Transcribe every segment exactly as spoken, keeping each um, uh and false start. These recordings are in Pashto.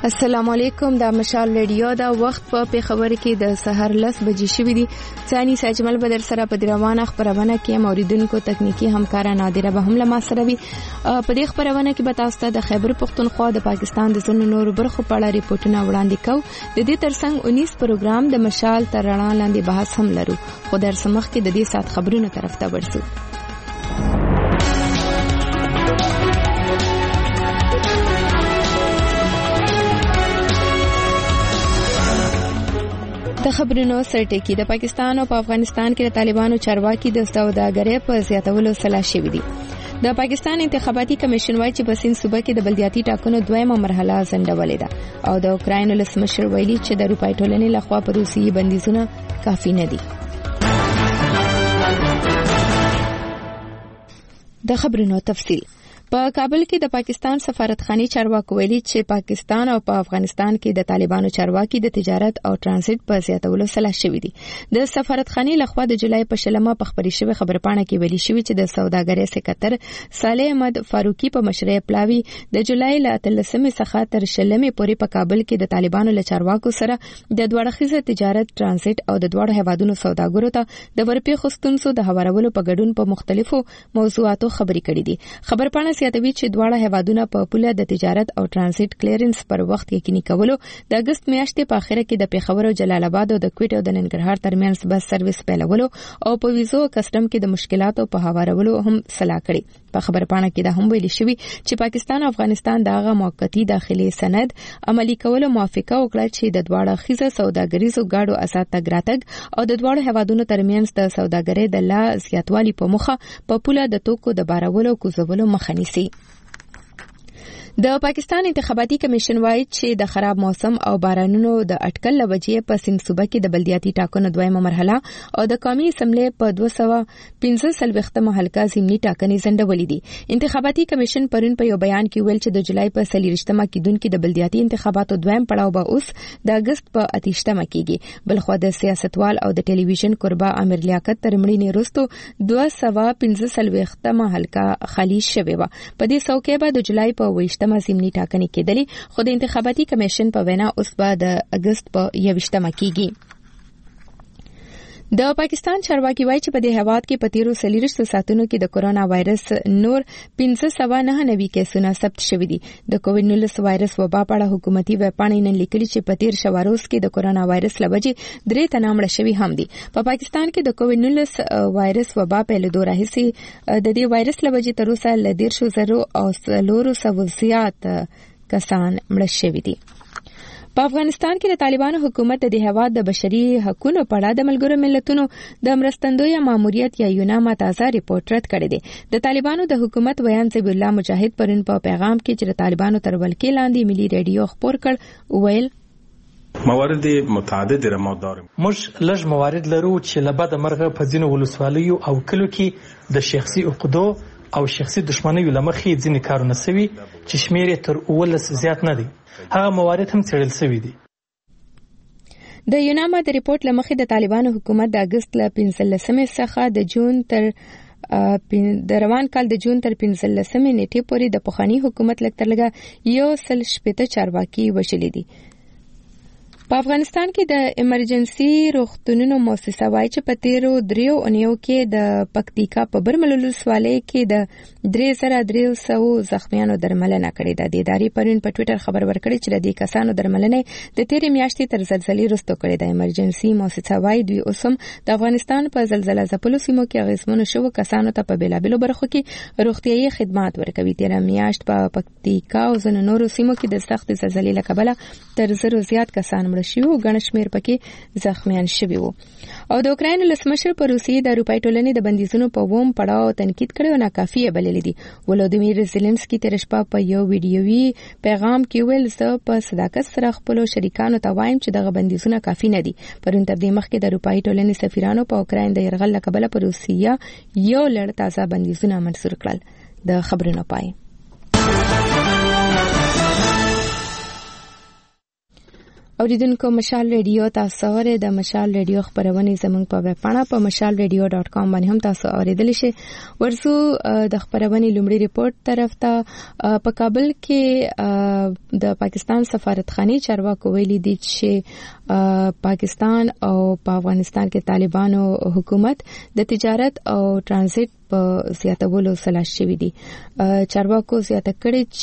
السلام علیکم. د مشال ریډیو دا وخت په پیښور کې د سحر لس بجې شوې دي. ثاني ساجمل بدر سره په دروانه خبرونه کې موریدونکو تکنیکی همکارا نادره به هم لمه سره وي. په دې خبرونه کې به تاسو ته د خیبر پختونخوا د پاکستان د ځینو نورو برخو په اړه ریپورتونه وړاندې کوو. د دې ترڅنګ انیس پروګرام د مشال تر رڼا لاندې بحث هم لرو. خو در سمخ کې د دې سات خبرونو طرف ته ورسو. د خبرونو سرټکی د پاکستان او په افغانستان کې د طالبانو چارواکي د سوداګرۍ په زیاتولو سلا شوي دي. د پاکستان انتخاباتي کمیشن وايي چې په سین صوبه کې د بلدیاتي ټاکنو دویمه مرحله ځنډولې ده او د اوکراین ولسمشر ویلي چې د اروپای ټولنې لخوا په روسي بندیزونه کافي نه دي. د خبرونو تفصیل. په کابل کې د پاکستان سفارتخانه چارواکو ویلي چې پاکستان او په افغانستان کې د طالبانو چارواکي د تجارت او ترانزیت په زیاتولو سلا شوي دي. د سفارتخانه لخوا د جولای په شلمه په خبري شوی خبرپاڼه کې ویلي شوی چې د سوداګرۍ سکتر صالح احمد فاروقي په مشرۍ پلاوي د جولای ل اتلسمې څخه تر شلمې پورې په کابل کې د طالبانو له چارواکو سره د دوړخیزه تجارت ترانزیت او د دوړ هوادونو سوداګرو ته د ورپی خستونسو د هوارولو په ګډون په مختلفو موضوعاتو خبري کړې دي. خبرپاڼه سیاتوي چې دواړه هوادونه په پوله د تجارت او ترانزیت کلیرنس پر وخت یقیني کولو د اگست میاشتې په اخره کې د پیښور او جلال آباد او د کوټ او د ننګرهار ترمنځ بس سرویس پیلولو او په ویزو کسٹم کې د مشکلاتو په هوارولو هم صلاح کړي. په خبرپاڼه کې دا هم ویل شوی چې پاکستان او افغانستان دغه موقتی داخلي سند عملی کولو موافقه وکړه چې د دواړه خيزه سوداګریزو گاډو آزاد تګ راتګ او د دواړو هوادونو ترمنځ د سوداګرۍ د لا زیاتوالي په مخه په پوله د توکو د بارولو او کوزولو مخه نیسي. د پاکستان انتخاباتي کمیشن وايي چې د خراب موسم او بارانونو د اټکل لوجې په سند صوبه کې د بلدیاتي ټاکنو دویمه مرحله او د قومي اسمبلی په دوه سوه پنځه څلوېښتمه حلقه ضمني ټاکنې ځنډولې دي. انتخاباتي کمیشن پرون په یو بیان کې ویل چې د جولای په څلېرویشتمه کېدونکو د بلدیاتي انتخاباتو دویم پړاو به اوس د اگست په اتهشتمه کېږي. بلخو د سیاستوال او د ټلویزیون قربا امیر لیاقت تر مړینې وروسته دوه سوه پنځه څلوېښتمه حلقه خالی شوې وه. په دې څوکۍ به د جولای په اووه ضمني ټاکنې کېدلې خو د انتخاباتي کمیشن په وینا اوس به د اگست په یوویشتمه کېږي. د پاکستان چارواکي وایي چې په دې هواد کې په تیرو څلېرویشتو ساعتونو کې د کورونا وایرس نور پنځه سوه نهه نوي کیسونه ثبت شوي دي. د کووډ نولس وایرس وبا په اړه حکومتي ویبپاڼې نن لیکلي چې په تیر شوه روز کې د کورونا وایرس له وجې درې تنه مړه شوي هم دي. په پاکستان کې د کووډ نولس وایرس وبا پیلېدو راهیسې د دې وایرس له وجې تر اوسه له دیرشو زرو او څلورو سوو زیات کسان مړه شوي دي. په افغانستان کې د طالبانو حکومت د هېواد د بشري حقوقو په اړه د ملګرو ملتونو د مرستندوی ماموریت یا یوناما تازه ریپورت رد کړی دی. د طالبانو د حکومت ویان ذبیح الله مجاهد پرون په پیغام کې چې د طالبانو تر ولکې لاندې ملي ریډیو خبر کړ ویل موارد متعدد را ما داریم. موږ لږ موارد لرو چې له بده مرغه په ځینو ولسوالیو او کلو کې د شخصي عقدو او شخصي دښمنیو لمخې ځینې کارونه سوي چې شمیر یې تر اوولس زیات نه دی. هغه موارد هم څېړل شوي دي. د یوناما د ریپورت لمخې د طالبانو حکومت د اگست له پنځلسمې څخه د جون تر د روان کال د جون تر پنځلسمې نیټې پورې د پخواني حکومت لږ تر لږه یو سل شپېته چارواکي وژلي دي. په افغانستان کې د ایمرجنسي روغتونونو مؤسسه وايي چې په تیرو دریو اونیو کې د پکتیکا په برمل ولسوالۍ کې د درې زره درې سوو زخمیانو درملنه کړې ده. د ادارې پرون په ټویټر خبر ورکړی چې د دې کسانو درملنه د تیرې میاشتې تر زلزلې وروسته کړې ده. ایمرجنسي مؤسسه وايي دوی اوس هم د افغانستان په زلزلہ ځپلو سیمو کې اغېزمنو شوو کسانو ته په بیلابېلو برخو کې روغتیايي خدمات ورکوي. تیره میاشت په پکتیکا او ځینو نورو سیمو کې د سخت زلزلې له کبله تر زرو زیات کسان شوی او ګڼ شمېر پکې زخمیان شوي وو. او د اوکراین ولسمشر په روسیې د اروپای ټولنې د بندیزونو په اووم پړاو تنقید کړی او ناکافي یې بللي دي. ولودیمیر زيلنسکي تر شپه په یو ویډیوي پیغام کې ویل زه په صداقت سره خپل شریکانو ته وایم چې دغه بندیزونه کافي نه دي. پرون تر دې مخکې د اروپای ټولنې سفیرانو په اوکراین د یرغل له کبله په روسیه یو لړ تازه بندیزونه منسوخ کړل. د خبرونو پای. اوریدونکو مشال ریډیو تاسو اورئ د مشال ریډیو خبرونه زموږ په ویب پاڼه په مشال ریډیو ډاټ کام باندې هم تاسو اوریدلی شئ. ورسو د خبرونه لومړی ریپورت طرف ته په کابل کې د پاکستان سفارتخانه چارواکو ویلي دي چې پاکستان او په افغانستان کې طالبانو حکومت د تجارت او ترانزیت په زیاتولو سلا شوی دي. چارواکو زیاته کړي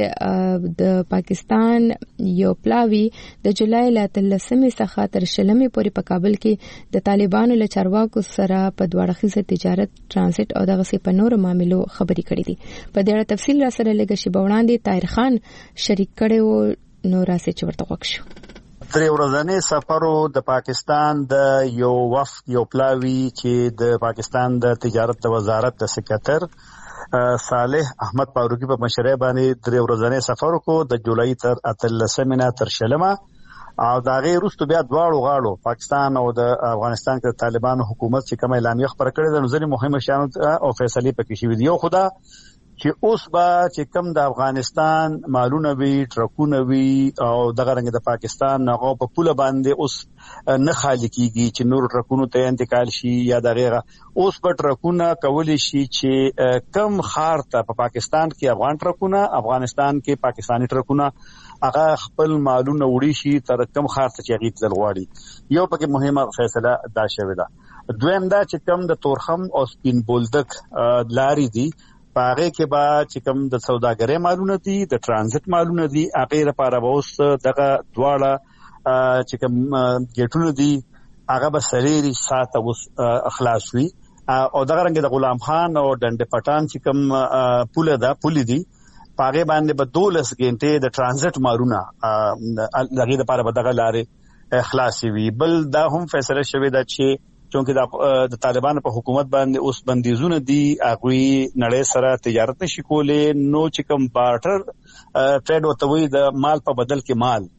چې د پاکستان یو پلاوی د جولای ل اتلسمې څخه تر شلمې پورې په کابل کې د طالبانو له چارواکو سره په دواړه تجارت ترانزیت او دغه سي په نورو معاملو خبرې کړې دي. په دې اړه تفصیل را سره لږ شي وړاندې طاهر خان شریک کړي او نو راسي چې ورته وښیو. درې ورځې سفرو د پاکستان د یو وفد یو پلاوی چې د پاکستان د تجارت د وزارت د سکرټر صالح احمد فاروقی په مشرۍ باندې درې ورځې سفر کو د جولای تر اتلسمې نه تر شلمه او دا غیر وروسته بیا دواړو غاړو پاکستان او د افغانستان کې طالبانو حکومت چې کوم اعلامیه خبر کړې ده نو ځینې مهمه شیان او فیصلې پکې شوې دي. یو خدا چې اوس با چې کوم د افغانستان مالونه وی ټرکونه وی او دغه رنګ د پاکستان هغه په پوله باندې اوس نه خالي کیږي چې نور ټرکونو ته انتقال شي یا دغه اوس په ټرکونه کولی شي چې کم خار ته په پاکستان کې افغان ټرکونه افغانستان کې پاکستانی ټرکونه هغه خپل مالونه وړي شي تر کم خار ته چې غیت لغواړي. یو پکې مهمه فیصله دا شوې ده. دویم دا چې کوم د تورخم او سپین بولدک لاري دي پاره کې با چې کوم د سوداګرۍ مالونه دي د ترانزیت مالونه دي هغه لپاره به اوس دغه دواړه چې کوم ګټونه دي هغه به سریری ساته اوس اخلاص وي او دغه رنګ د غلام خان او ډنډ پټان چې کوم پوله ده پولی دي پاره باندې به دولس غنټه د ترانزیت مالونه لغې لپاره به دغه لارې اخلاص وي. بل دا هم فیصله شوې ده چې چونکه د طالبانو په حکومت باندې اوس بندیزونه دي هغه نړۍ سره تجارت نشي کولای نو چې کوم بارټر ټریډ وتوي د مال په بدل کې مال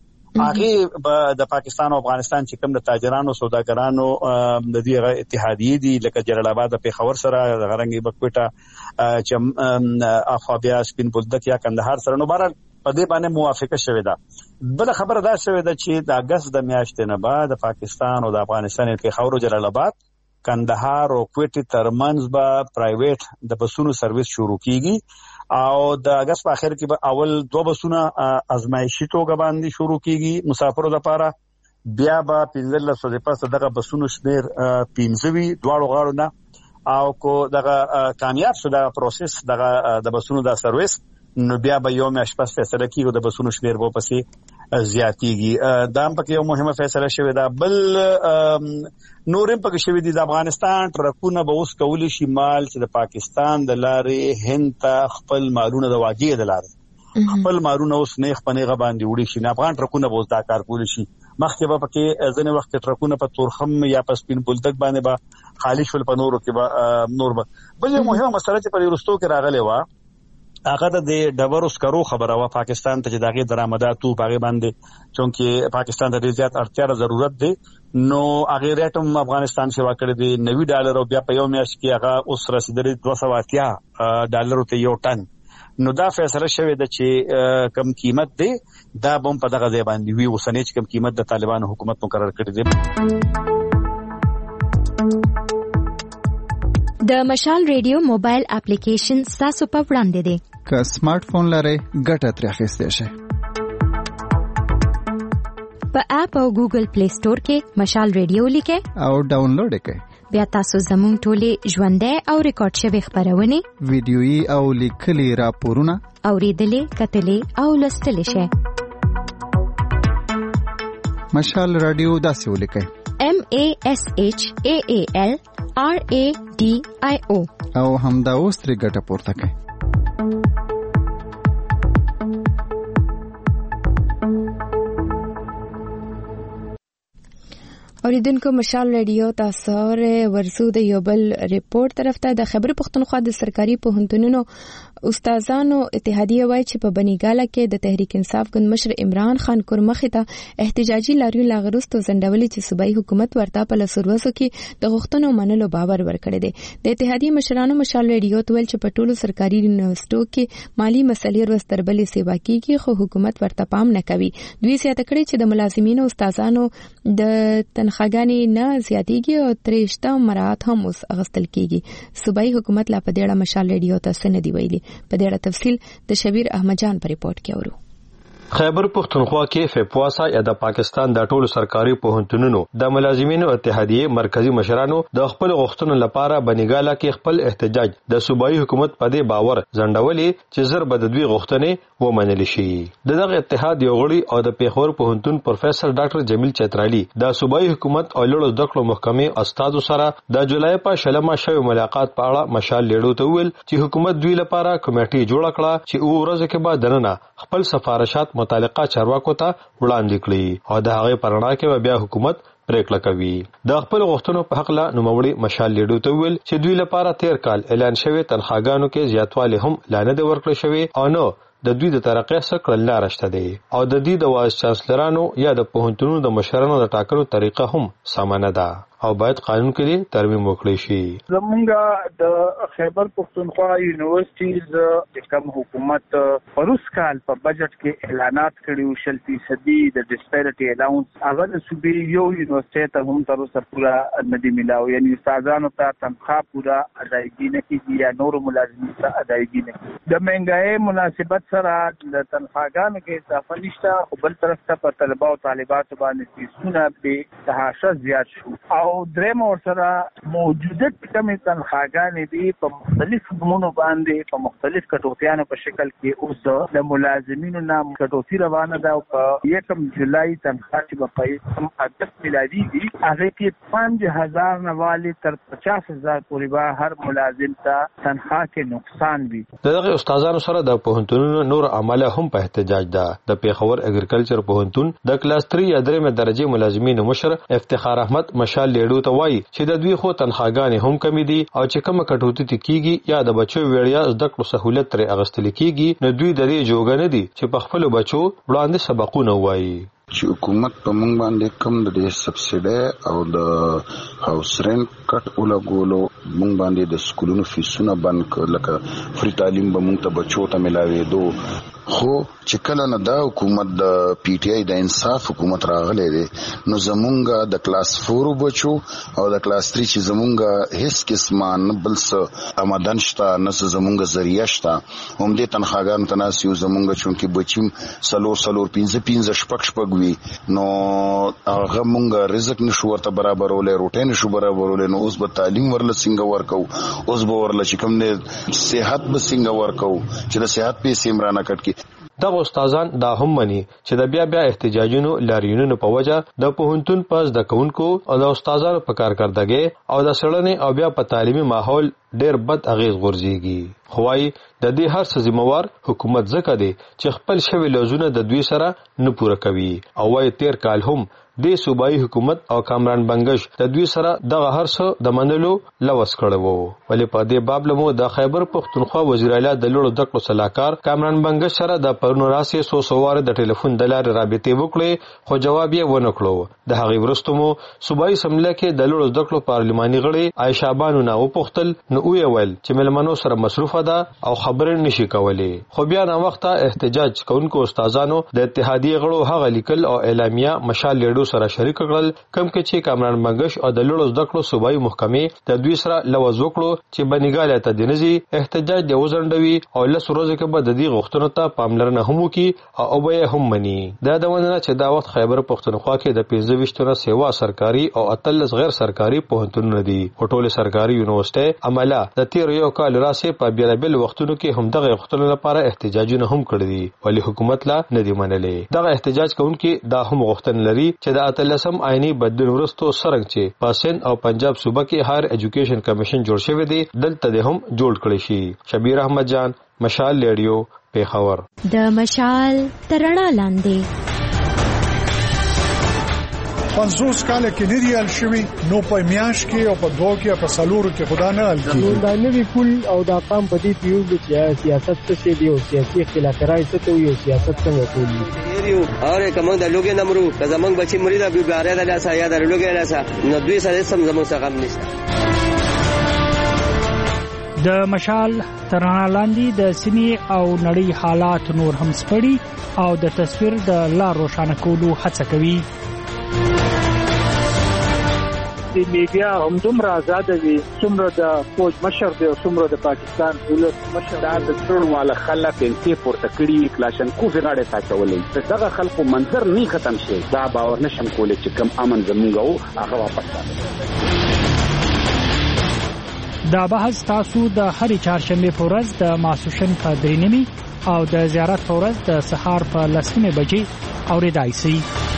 هغه د پاکستان او افغانستان چې کوم د تاجرانو سوداګرانو د دې اتحادیې دي لکه جلال آباد په خبر سره غرنګي بکوټه چې افابیا سپین بولدک یا کندهار سره نو بهر په دې باندې موافقه شوې ده. بل خبره دا شوې ده چې د اگست د میاشتې نه بعد د پاکستان او د افغانستان په خاورو جلال آباد کندهار او کوټه ترمنځ به پرایویټ د بسونو سرویس شروع کیږي او د اگست په اخر کې به اول دوه بسونه ازمایشي توګه باندې شروع کیږي مسافرو لپاره بیا به پنځه لس ورځې پس دغه بسونو شمیر پنځه وي دواړو غاړو نه او کو دغه کامیاب شو دا پروسس دغه د بسونو د سرویس نو بیا به یو میاشت پس فیصله کیږي د بسونو شمیر به پسې زیاتیږي. دا هم پکې یو مهمه فیصله شوې ده. بل نورم پکې شوې دي د افغانستان ټرکونه به اوس کولی شي مال چې د پاکستان د لارې هند ته خپل مالونه د واجې د لارې خپل مالونه اوس نه خپنېغه باندې وړي شي نه افغان ټرکونه به اوس دا کار کولی شي. مخکې به پکې ځینې وخت ټرکونه په تورخم یا په سپین بولدک باندې به خالی شول په نورو کې به نور به بل یو مهمه مسله چې په وروستو کې راغلی و هغه د ډبرو سکرو خبره وا پاکستان ته چې دغه درآمداتو باغې باندې چونکه پاکستان ته ډیر زیات اړتیا ضرورت دی نو هغه ریټم افغانستان سیوا کړی دی نوي ډالر او بیا په یو میاشت کې هغه اوس رسیدلی دوه سوه اتیا ډالر ته یو ټن نو دا فیصله شوې ده چې کم قیمت دی دا بم په دغه ځای باندې وی وسنه چې کم قیمت د طالبانو حکومت مقرر کړی دی. د مشال ریډیو موبایل اپلیکیشن تاسو په وړاندې دی. که سمارټ فون لرئ ګټه ترې اخیستی شئ. په اپ او ګوګل پلی سٹور کې مشال ریډیو لیکئ او ډاونلوډ یې کړئ. بیا تاسو زموږ ټولې ژوندۍ او ریکارډ شوې خبرونه ویډیويي او لیکلي راپورونه اوریدلې کتلې او لوستلې شئ. مشال رادیو داسې ولیکئ M A S H A A L R A D I O او همدا اوس ترې ګټه پورته کړئ. اوریدونکو مشال رادیو تاسو ورسو د یو بل ریپورت طرف ته د خبر پښتونخوا د سرکاري پوهنتونونو استادانو اتحادیه وایي چې په بنیګاله کې د تحریک انصاف ګوند مشر عمران خان کورمخې ته احتجاجي لاریون لاغرستو زندولي چې صوبایي حکومت ورته په لسروسو کې د غوښتنو منلو باور ورکړی دی. د اتحادیه مشرانو مشال رادیو ته ویل چې په ټولو سرکاري یونیورسيټو کې مالی مسلې ورځ تر بلې سیوا کیږي خو حکومت ورته پام نه کوي. دوی زیاته کړي چې د ملازمینو استادانو د تنخواګانې نه زیاتېږي او ترېشته مراعات هم اوس اغستل کیږي. صوبایي حکومت لا په دې اړه مشال رادیو ته څه نه دی ویلي. په دې اړه تفصیل د شبیر احمد جان په ریپورت کې اورو. خیبر پختونخوا کې فپواسا یا د پاکستان د ټولو سرکاري پوهنتونونو د ملازمینو اتحادیه مرکزی مشرانو د خپل غوښتنو لپاره بنیګاله کې خپل احتجاج د صوبایي حکومت په دې باور ځنډولې چې زر به د دوی غوښتنې ومنل شي. دغه اتحاد یو غړي او د پیښور پوهنتون پروفیسور ډاکټر جمیل چترالی د صوبایي حکومت او لوړو زده کړو محکمې استادو سره د جولای په شلمه شوی ملاقات په اړه مشال لیډو ته ویل چې حکومت دوی لپاره کمیټي جوړ کړه چې او ورځ کې بعد دننه خپل سفارشات متعلقه چارواکو ته وړاندې کړي او د هغه پرنا کې بیا حکومت پریکړه کوي. د خپل غوښتنو په حق لا نوموړي مشال لیډو ته ویل چې دوی لپاره تیر کال اعلان شوی تنخواګانو کې زیاتوالی هم لانه د ورکړل شوی او نو د دوی د ترقې څخه کړل راشته دي او د دې د وایس چانسلرانو یا د پوهنتونونو د مشرانو د ټاکلو طریقه هم سامانه ده او باید قانون کې ترمیم وکړي شي. زمونږ د خیبر پختونخوا یونیورسيټیز د کوم حکومت پروس کال په بجټ کې اعلانات کړي شل فیصدي د ډسپیرټي الاونس هغه د صوبې یو یونیورسيټي ته هم تر اوسه پورا ندی ملاو یعنی استادانو ته تنخواه پورا ادایګي نه کیږي یا نور ملازمین ته ادایګي نه کیږي. د مهنګای مناسبت سره د تنخواګانو کې اضافه نشته خو بل طرف ته په طلبه او طالبات باندې فیسونه به تهاشه زیات شو او درېم ورسره موجوده کمې تنخواګانې دي په مختلف نمونو باندې په مختلف کټوتیانو په شکل کې اوس د ملازمینو نام کټوتی روانه ده او په یکم جولای تنخواه چې په کم اگست میلادي دي هغه کې پنځه هزار نه والی تر پچاس هزار پورې به هر ملازم ته تنخواه کې نقصان وي. دغه استادانو سره د پوهنتونونو نور عمله هم په احتجاج ده. د پیښور اګریکلچر پوهنتون د کلاس تری یا درېمه درجه ملازمینو مشر افتخار احمد مشال لیډو ته وایي چې د دوی خو تنخواګانې هم کمی دي او چې کومه کټوتی کیږي یا د بچو وړیا زده کړو سہولت تر اغستل کیږي نو دوی د دې جوګه نه دي چې په خپل بچو وړاندې سبقونه وایي. چې حکومت په مونږ باندې کم د دې سبسیډي او د هاوس رنت کټ ولګولو مونږ باندې د سکولونو فیسونه بند کړ لکه فری تعلیم به مونږ ته بچو ته ملاوي دو خو چې کله نه دا حکومت د پی ټی آی د انصاف حکومت راغلی دی نو زمونږ د کلاس فور بچو او د کلاس تری چې زمونږ هیڅ قسمه نه بل څه آمدن شته نه څه زمونږ ذریعہ شته هم دې تنخواګانو ته ناست یو زمونږ چونکې بچیم څلور څلور پنځه پنځه شپږ شپږ وي نو هغه مونږ رزق نشو ورته برابرولی روټۍ نشو برابرولی نو اوس به تعلیم ورله څنګه ورکو اوس به ورله چې کوم دی صحت به څنګه ورکو چې د صحت پیسې هم رانه کټ کړي. دغه استادان دا هم مني چې د بیا بیا احتجاجونو لاریونونو په وجه د پوهنتون پس د کونکو او د استادانو په کارکردګۍ او د سړنې او بیا په تعلیمي ماحول ډېر بد اغیز غورځيږي. خوای د دې هر څه ذمہوار حکومت ځکه دی چې خپل شوی لوزونه د دوی سره نه پوره کوي او وايي تیر کال هم د صوبایي حکومت او کامران بنگش د دوی سره دغه هر څه د منلو لوس کړو. ولې په دې باب لمو د خیبر پختونخوا وزیر اعلی د لوړو زده کړو صلاحکار کامران بنگش سره د پرونو راسي سو سوار د ټلیفون د لارې رابطې وکړې خو جواب یې ونه کړو. د هغې ورستمو صوبایي سمله کې د لوړو زده کړو پارلماني غړي عائشہ بانو نه وپوښتل نو وی ویل چې ملمنو سره مصروفه ده او خبرې نشي کولای. خو بیا نه وخت احتجاج کوونکو استادانو د اتحادیه غړو هغه لیکل او اعلامیه مشال لیډو سره شریک کړل کوم کې چې کامران بنگش او د لوړو زده کړو صوبایي محکمې د دوی سره لوز وکړو چې بنګاله ته د نزي احتجاج د وزندوي او لس ورځې کې به د دې غوښتنو ته پاملرنه هم وکړي او به هم مني. دا د ونه چې دا وخت خیبر پختونخوا کې د پنځه ویشتونه سیوا سرکاري او اتلس غیر سرکاري پوهنتونونه دي. ټول سرکاري یونیورسيټي عمله د تیر یو کال راسي په بیلابل وختونو کې هم دغه غوښتنو لپاره احتجاجونه هم کړی دي ولی حکومت لا نه دی منلې. دغه احتجاج کوونکي دا هم غوښتن لري چې د اتلسم آئینی بدلون ورستو سرنګ چې په سند او پنجاب صوبه کې هایر ایجوکیشن کمیشن جوړ شوی دی دلته د هم جوړ کړی شي. شبیر احمد جان مشال ریډیو پیښور. د مشال ترڼا لاندې پنځوس کال کې نه دی ال شوی نو په میاش کې او په دوه کې په سالورو کې خدا نه ال کیږي دا نوی پول او دا قام په دې پیو چې سیاست څه دی او سیاسي اختلافات څه ته یو سیاست څنګه کوي یو اور کوم د لوګي نمرو زمنګ بچي مرید ابي باره د لاسه یا د لوګي لاسه نو دوی سره سم زموږ څخه غم نشته. د مشال ترانه لاندې د سیمې او نړۍ حالات نور هم سپړي او د تصویر د لار روښانه کولو هڅه کوي. د میډیا هم دومره آزاد دي څومره د فوج مشر دی او څومره د پاکستان ولس مشر دا د ټول والا خلک انتي پورته کړي کلاشنکوف غاړه ساتولې دغه خلکو منظر نه ختم شي دا باور نشم کولای چې کم امن زموږ او هغه واپس راځي. دا بحث تاسو د هرې چهارشنبه په ورځ د ماسوشن په درې نیمې او د زیارت په ورځ د سهار په لسمه بجې اورېدای شئ.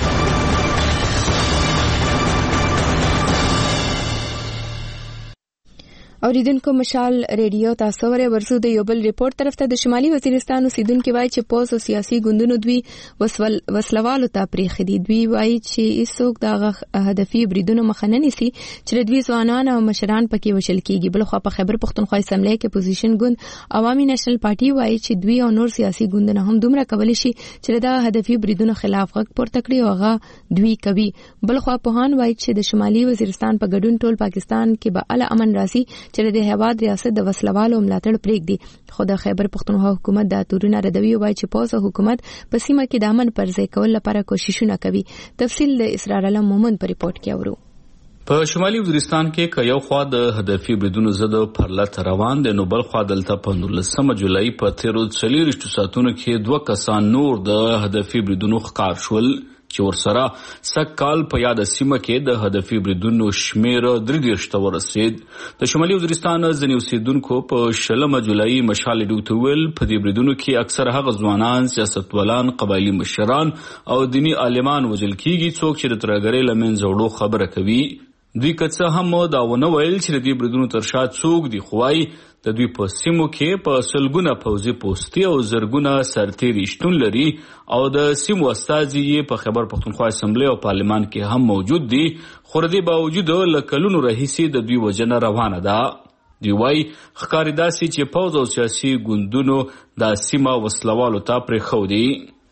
اوریدونکو مشال ریډیو تاسو ورې ورسو د یو بل ریپورت طرف ته د شمالي وزیرستان اوسیدونکو وایي چې پوز او سیاسي ګوندونو دوی وسول وسلوالو ته پریخدي. دوی وایي چې هیڅوک د هدفي بریدونو مخه نه نیسي چې دوی ځوانان او مشران پکې وشل کیږي. بل خو په خیبر پختونخوا اسمبلی کې اپوزیشن ګوند عوامي نېشنل پارټي وایي چې دوی او نور سیاسي ګوندونه هم دومره کولی شي چې د هدفي بریدونو خلاف غږ پورته کړي او هغه دوی کوي. بل خو په هان وایي چې د شمالي وزیرستان په ګډون ټول پاکستان کې به ال امن راسي چې د هیواد ریاست د وسلوالو ملاتړ پرېږدي. خو د خیبر پختونخوا حکومت د تورونه ردوي وایي چې پوز او حکومت په سیمه کې د امن پر ځای کول لپاره کوششونه کوي. تفصیل د اسرار علم مومن په ریپورت کې اورو. په شمالي وزیرستان کې که یو خوا د هدفي بریدونو ضد پرلط روان دي نو بل خوا دلته په نولسمه جولای په تیرو څلوېښتو ساعتونو کې دوه کسان نور د هدفي بریدونو ښکار شول چې ورسره سږ کال په یاد سیمه کې د هدفي بریدونو شمیر درې دېرش ته ورسید. د شمالي وزیرستان ځینې اوسیدونکو په شلمه جولای مشال ډیو ته ویل په دې بریدونو کې اکثر هغه ځوانان، سیاستوالان، قبایلي مشران او دیني عالمان وژل کیږي څوک چې د ترهګرۍ له منځه وړو خبره کوي. دوی که څه هم دا ونه ویل چې د دې بریدونو تر شا څوک دي خو وایي د دوی په سیمو کې په سلګونه پوځي پوستې او زرګونه سرتیري شتون لري او د سیمو استازي یې په خیبر پختونخوا اسمبلی او پارلمان کې هم موجود دي. خو د دې باوجود له کلونو راهیسې د دوی وژنه روانه ده. دوی وایي ښکاري داسې چې پوځ او سیاسي ګوندونو دا سیمه وسلوالو ته پرېښودي.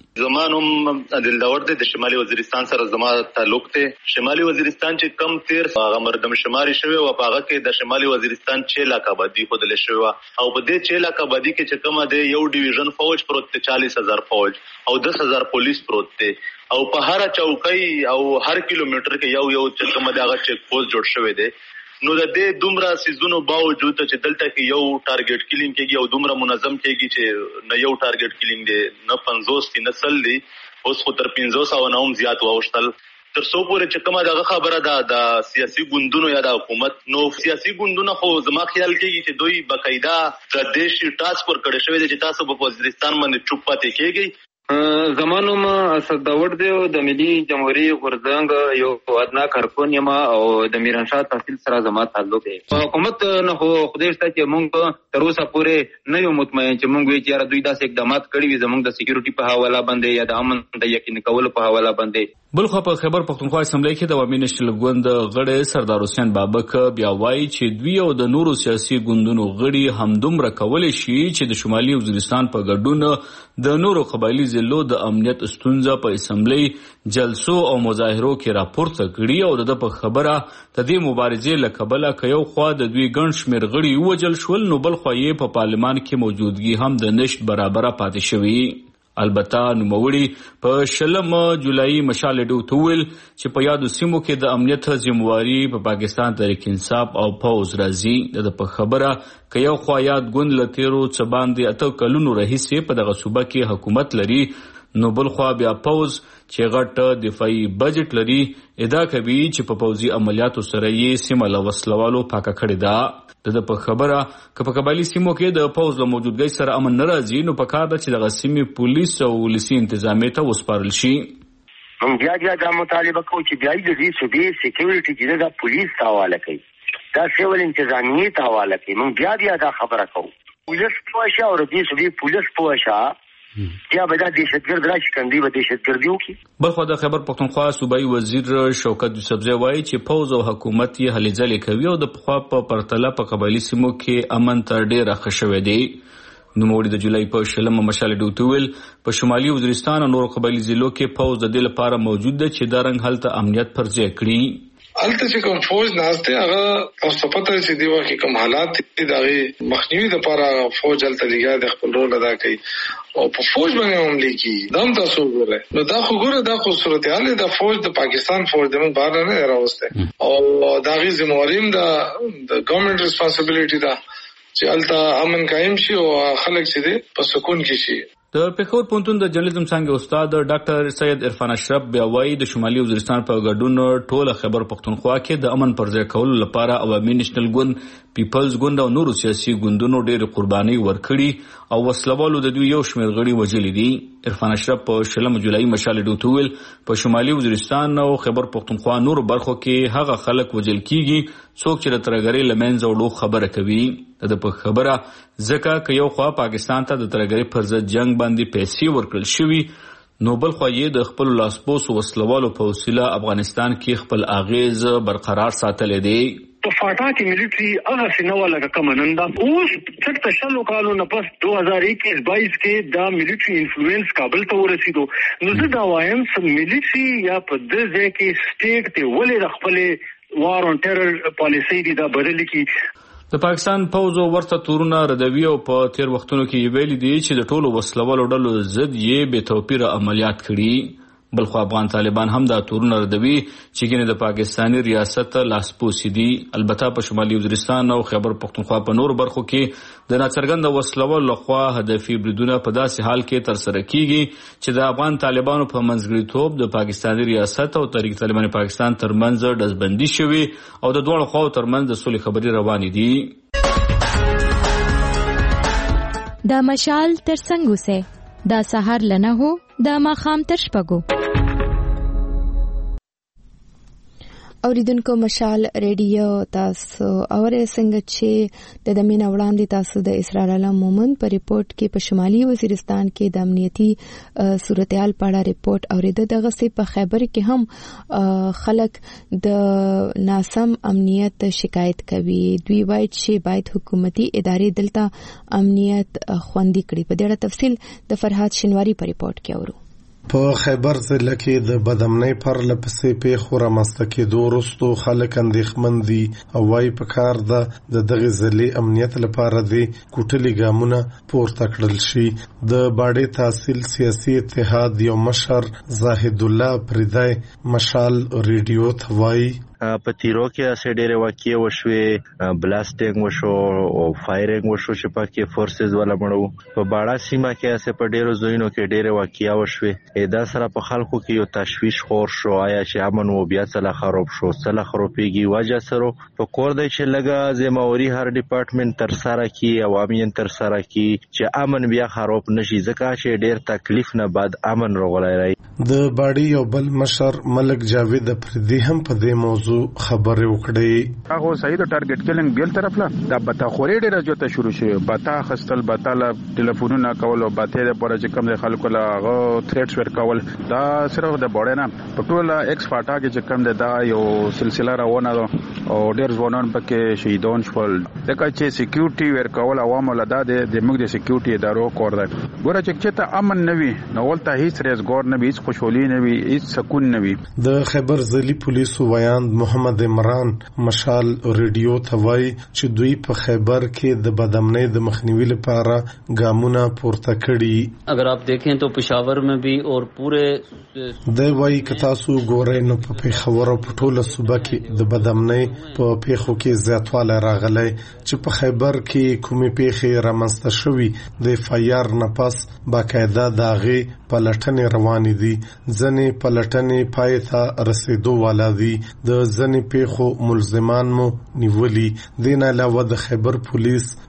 زمانم عادل داور د شمالي وزیرستان سره زما تعلق ته شمالي وزیرستان چې کم تیر هغه مردم شماري شوی او په هغه کې د شمالي وزیرستان چې علاقه آبادی خودل شوی او په دې چې علاقه آبادی کې چې کومه د یو ډیویژن فوج پروت ته چالیس هزار فوج او دس هزار پولیس پروت ته او په هر چوکۍ او هر کیلومتر کې یو یو چې کومه دغه چیک پوسټ جوړ شوی دی. نو د دې دومره سيزونو باوجود چې دلته کې یو ټارګټ کیلینګ کېږي او دومره منظم کېږي چې نه یو ټارګټ کیلینګ دی نه پنځوس دي نه سل دي اوس خو تر پنځوس او نه هم زیات واوښتل تر څو پورې چې کومه دغه خبره ده د سیاسي ګوندونو یا د حکومت. نو سیاسي ګوندونه خو زما خیال کېږي چې دوی باقاعده د دیشي ټاسک ور کړی شوی دی چې تاسو په وزیرستان باندې چوپ پاتې کېږئ. زمانوم اسد داور دی د ملي جمهوریت غورځنګ یو ادنا کارکون یم او د میرانشاه تحصیل سره زما تعلق دی. حکومت نه خو خدای شته چې موږ تر اوسه پورې نه یو مطمئن چې موږ وی چې دوی داسې اقدامات کړي وي زموږ د سکیورټي په حواله باندې یا د امن د یقین کولو په حواله باندې. بل خو په خیبر پختونخوا اسمبلی کې د عوامي نېشنل ګوند غړی سردار حسین بابک بیا وایي چې دوی او د نورو سیاسي ګوندونو غړي همدومره کولی شي چې د شمالي وزیرستان په ګډون د نورو قبایلي ضلعو د امنیت ستونزه په اسمبلی جلسو او مظاهرو کې راپورته کړي او د په خبره د دې مبارزې له کبله که یو خوا د دوی ګڼ شمېر غړي ووژل شول نو بل خوا یې په پارلمان کې موجودګي هم د نشت برابره پاتې شوي. البته نوموړي په شلم جولای مشال ډیو ته ویل چې په یادو سیمو کې د امنیت ذمہواری په پاکستان تحریک انصاف او پوز راځي. د په خبره که یو خوا یاد ګوند له تیرو څه باندې اته کلونو راهیسې په دغه صوبه کې حکومت لري نو بل خوا بیا پوز چې غټ دفاعي بجټ لري ادعا کوي چې په پوځي عملیاتو سره یې سیمه له وسلوالو پاکه کړې ده. د په خبره که په قبایلي سیمو کې د پوځ له موجودګۍ سره امن نه راځي نو پکار ده چې دغه سیمې پولیس او ولسي انتظامیې ته وسپارل شي. موږ بیا بیا دا مطالبه کوو چې بیا د دې صوبې سکیورټي چې د پولیس ته حواله کوي دا سیول انتظامیې ته حواله کوي. موږ بیا بیا دا خبره کوو پولیس پوه شه او د دې صوبې پولیس پوه شه یا به دا دهشتګرد راشي کندي به دهشتګردي وکړي. بلخو د خیبر پښتونخوا صوبایي وزیر شوکت یوسفزی وایي چې پوز او حکومت یې هلې ځلې کوي او د پخوا په پرتله په قبایلي سیمو کې امن تر ډیره ښه شوی دی. نوموړي د جولای په شلمه مشال ډوټ ویل په شمالي وزیرستان او نور قبایلي ضلعو کې پوز د دې لپاره موجود دی چې دا رنګ هلته امنیت پر ځای کړي. هلته چې کوم فوج ناشته هغه تاسو پته چې دی وکه کوم حالات دي دغه مخنیوي لپاره فوج هلته لګیا د خپل رول ادا کوي او په فوج باندې هم لیکي دم تاسو ګوره نو دا خو ګوره دا خو صورتحال د فوج د پاکستان فوج د من بهر نه راوسته او دا غي ذمہواریم دا د ګورنمنت ریسپانسیبিলিټي دا چې الته امن قائم شي او خلک چې دي په سکون کې شي. د پېښور پوهنتون د جرنالیزم څانګې استاد ډاکټر سید عرفان اشرف بیا وایي د شمالي وزیرستان په ګډون ټوله خیبر پښتونخوا کې د امن پر ځای کولو لپاره عوامي نېشنل ګوند، پیپلز ګوند او نورو سیاسي ګوندونو ډېرې قربانۍ ورکړي او وسلوالو د دوی یو شمېر غړي وژلي دي. عرفان اشرف په شلمه جولای مشال ډوټ ویل په شمالي وزیرستان او خیبر پښتونخوا نورو برخو کې هغه خلک وژل کیږي څوک چې د ترهګرۍ له منځه وړو خبره کوي. د په خبره ځکه که یو خوا پاکستان ته د ترهګرۍ پر ضد جنگ باندې پیسې ورکړل شوي نو بل خوا یې د خپل لاسپوڅو وسلوالو په وسیله افغانستان کې خپل اغیز برقرار ساتلی دی. په فاټا کې ملټري هغه سينو لکه کمننده اوس څټ شلو کالو نه پس دو هزار اکیس بائیس کې دا ملټري انفلوئنس کابل ته ورسېدو. نو زه دا وایم چې ملټري یا په دې ځای کې سټیټ ته ولې د خپل وار اون ټیرر پالیسي دی دا بدل کی. د پاکستان پوځ ورته تورونه ردوي او په تیر وختونو کې ویلي دي چې د ټولو وسلوالو ډلو ضد یې بې توپیره عملیات کړي. بلخو افغان طالبان هم دا تورونه ردوي چې ګینه د پاکستاني ریاست لاسپوڅي دي. البته په شمالي وزیرستان او خیبر پښتونخوا په نور برخو کې د ناڅرګند وسلوال لخوا هدفي بریدونه په داسې حال کې تر سره کیږي چې د افغان طالبانو په منځګړیتوب د پاکستاني ریاست او تحریک طالبان پاکستان ترمنځ ډزبندي شوي او د دوه خواو ترمنځ د صلح خبري روانې دي. دا مشال تر څنګه سه دا سحر لنه هو دا ماخام تر شپږو. اوریدونکو مشال ریډیو تاسو اورې څنګه چې د دمینه وړاندې تاسو د اسرار علم مومن په ریپورت کې په شمالي وزیرستان کې د امنیتي صورتحال په اړه ریپورت اوریده. دغه سي په خیبر کې هم خلک د ناسم امنیت شکایت کوي. دوی وایي چې باید حکومتي ادارې دلته امنیت خوندي کړي. په دې اړه تفصیل د فرهاد شینواری په ریپورت کې اورو. په خیبر ضلع کې د بدامنۍ پر لپسې پیښو رامنځته کېدو وروسته خلک اندېښمن دي او وايي پکار ده د دغه ضلع امنیت لپاره د کوټلي ګامونه پورته کړل شي. د باډي تحصیل سیاسي اتحاد یو مشر زاهد الله پردای مشال ریډیو ته وایي په تیرو کې اسې ډېرې واقعې وشوې، بلاسټینګ وشو او فایرینګ وشو چې پکې فورسز ولا مړو. په باړه سیمه کې اسې په ډېرو ځایونو کې ډېرې واقعیا وشوې. دا سره په خلکو کې یو تشویش خور شو آیا چې امن و بیا څه خراب شو څه خرابېږي. وجه سره په کور دی چې لګه ذمہواری هر ډپارټمنټ تر سره کی عوامین تر سره کی چې امن بیا خراب نشي ځکه چې ډېر تکلیف نه بعد امن راغلی. د باډي یو بل مشر ملک جاوید پردي هم په دې موضوع خبرې وکړې. هغه صحیح د ټارګټ کلینګ بیل طرف لا دا بتا خوري ډېر جوته شروع شي. بتا خستل بتا لا ټلیفونونه کول او بتا د پره چې کوم د خلکو لا هغه تھریټس ور کول دا صرف د بوډه نه پټول ایکس فاټا کې چې کوم د دا یو سلسله روانه او ډېر ځوانان پکې شهیدون شول. دغه چې سکیورټي ور کول عوام له دا د موږ د سکیورټي ادارو کور ده. ګوره چې ته امن نوي نو ولته هیڅ ریزګور نه وي، هیڅ خوشحالي نه وي، هیڅ سکون نه وي. د خیبر ضلعي پولیسو ویاند محمد عمران مشال ریډیو ته وایي چې دوی په خیبر کې د بدامنۍ د مخنیوي لپاره ګامونه پورته کړي. اگر آپ دیکھیں تو پشاور میں بھی اور پورے د وایي که تاسو ګورئ نو په پېښور او په ټوله صوبه کې د بدامنۍ په پیښو کې زیاتوالی راغلی چې په خیبر کې کومې پیښې رامنځته شوي د اف آی آر نه پس باقاعده د هغې پلټنې روانې دي. ځینې پلټنې پای ته رسېدو والا دي. د ځینې پیښو ملزمان مو نیولي. دې نه علاوه د خیبر پولیس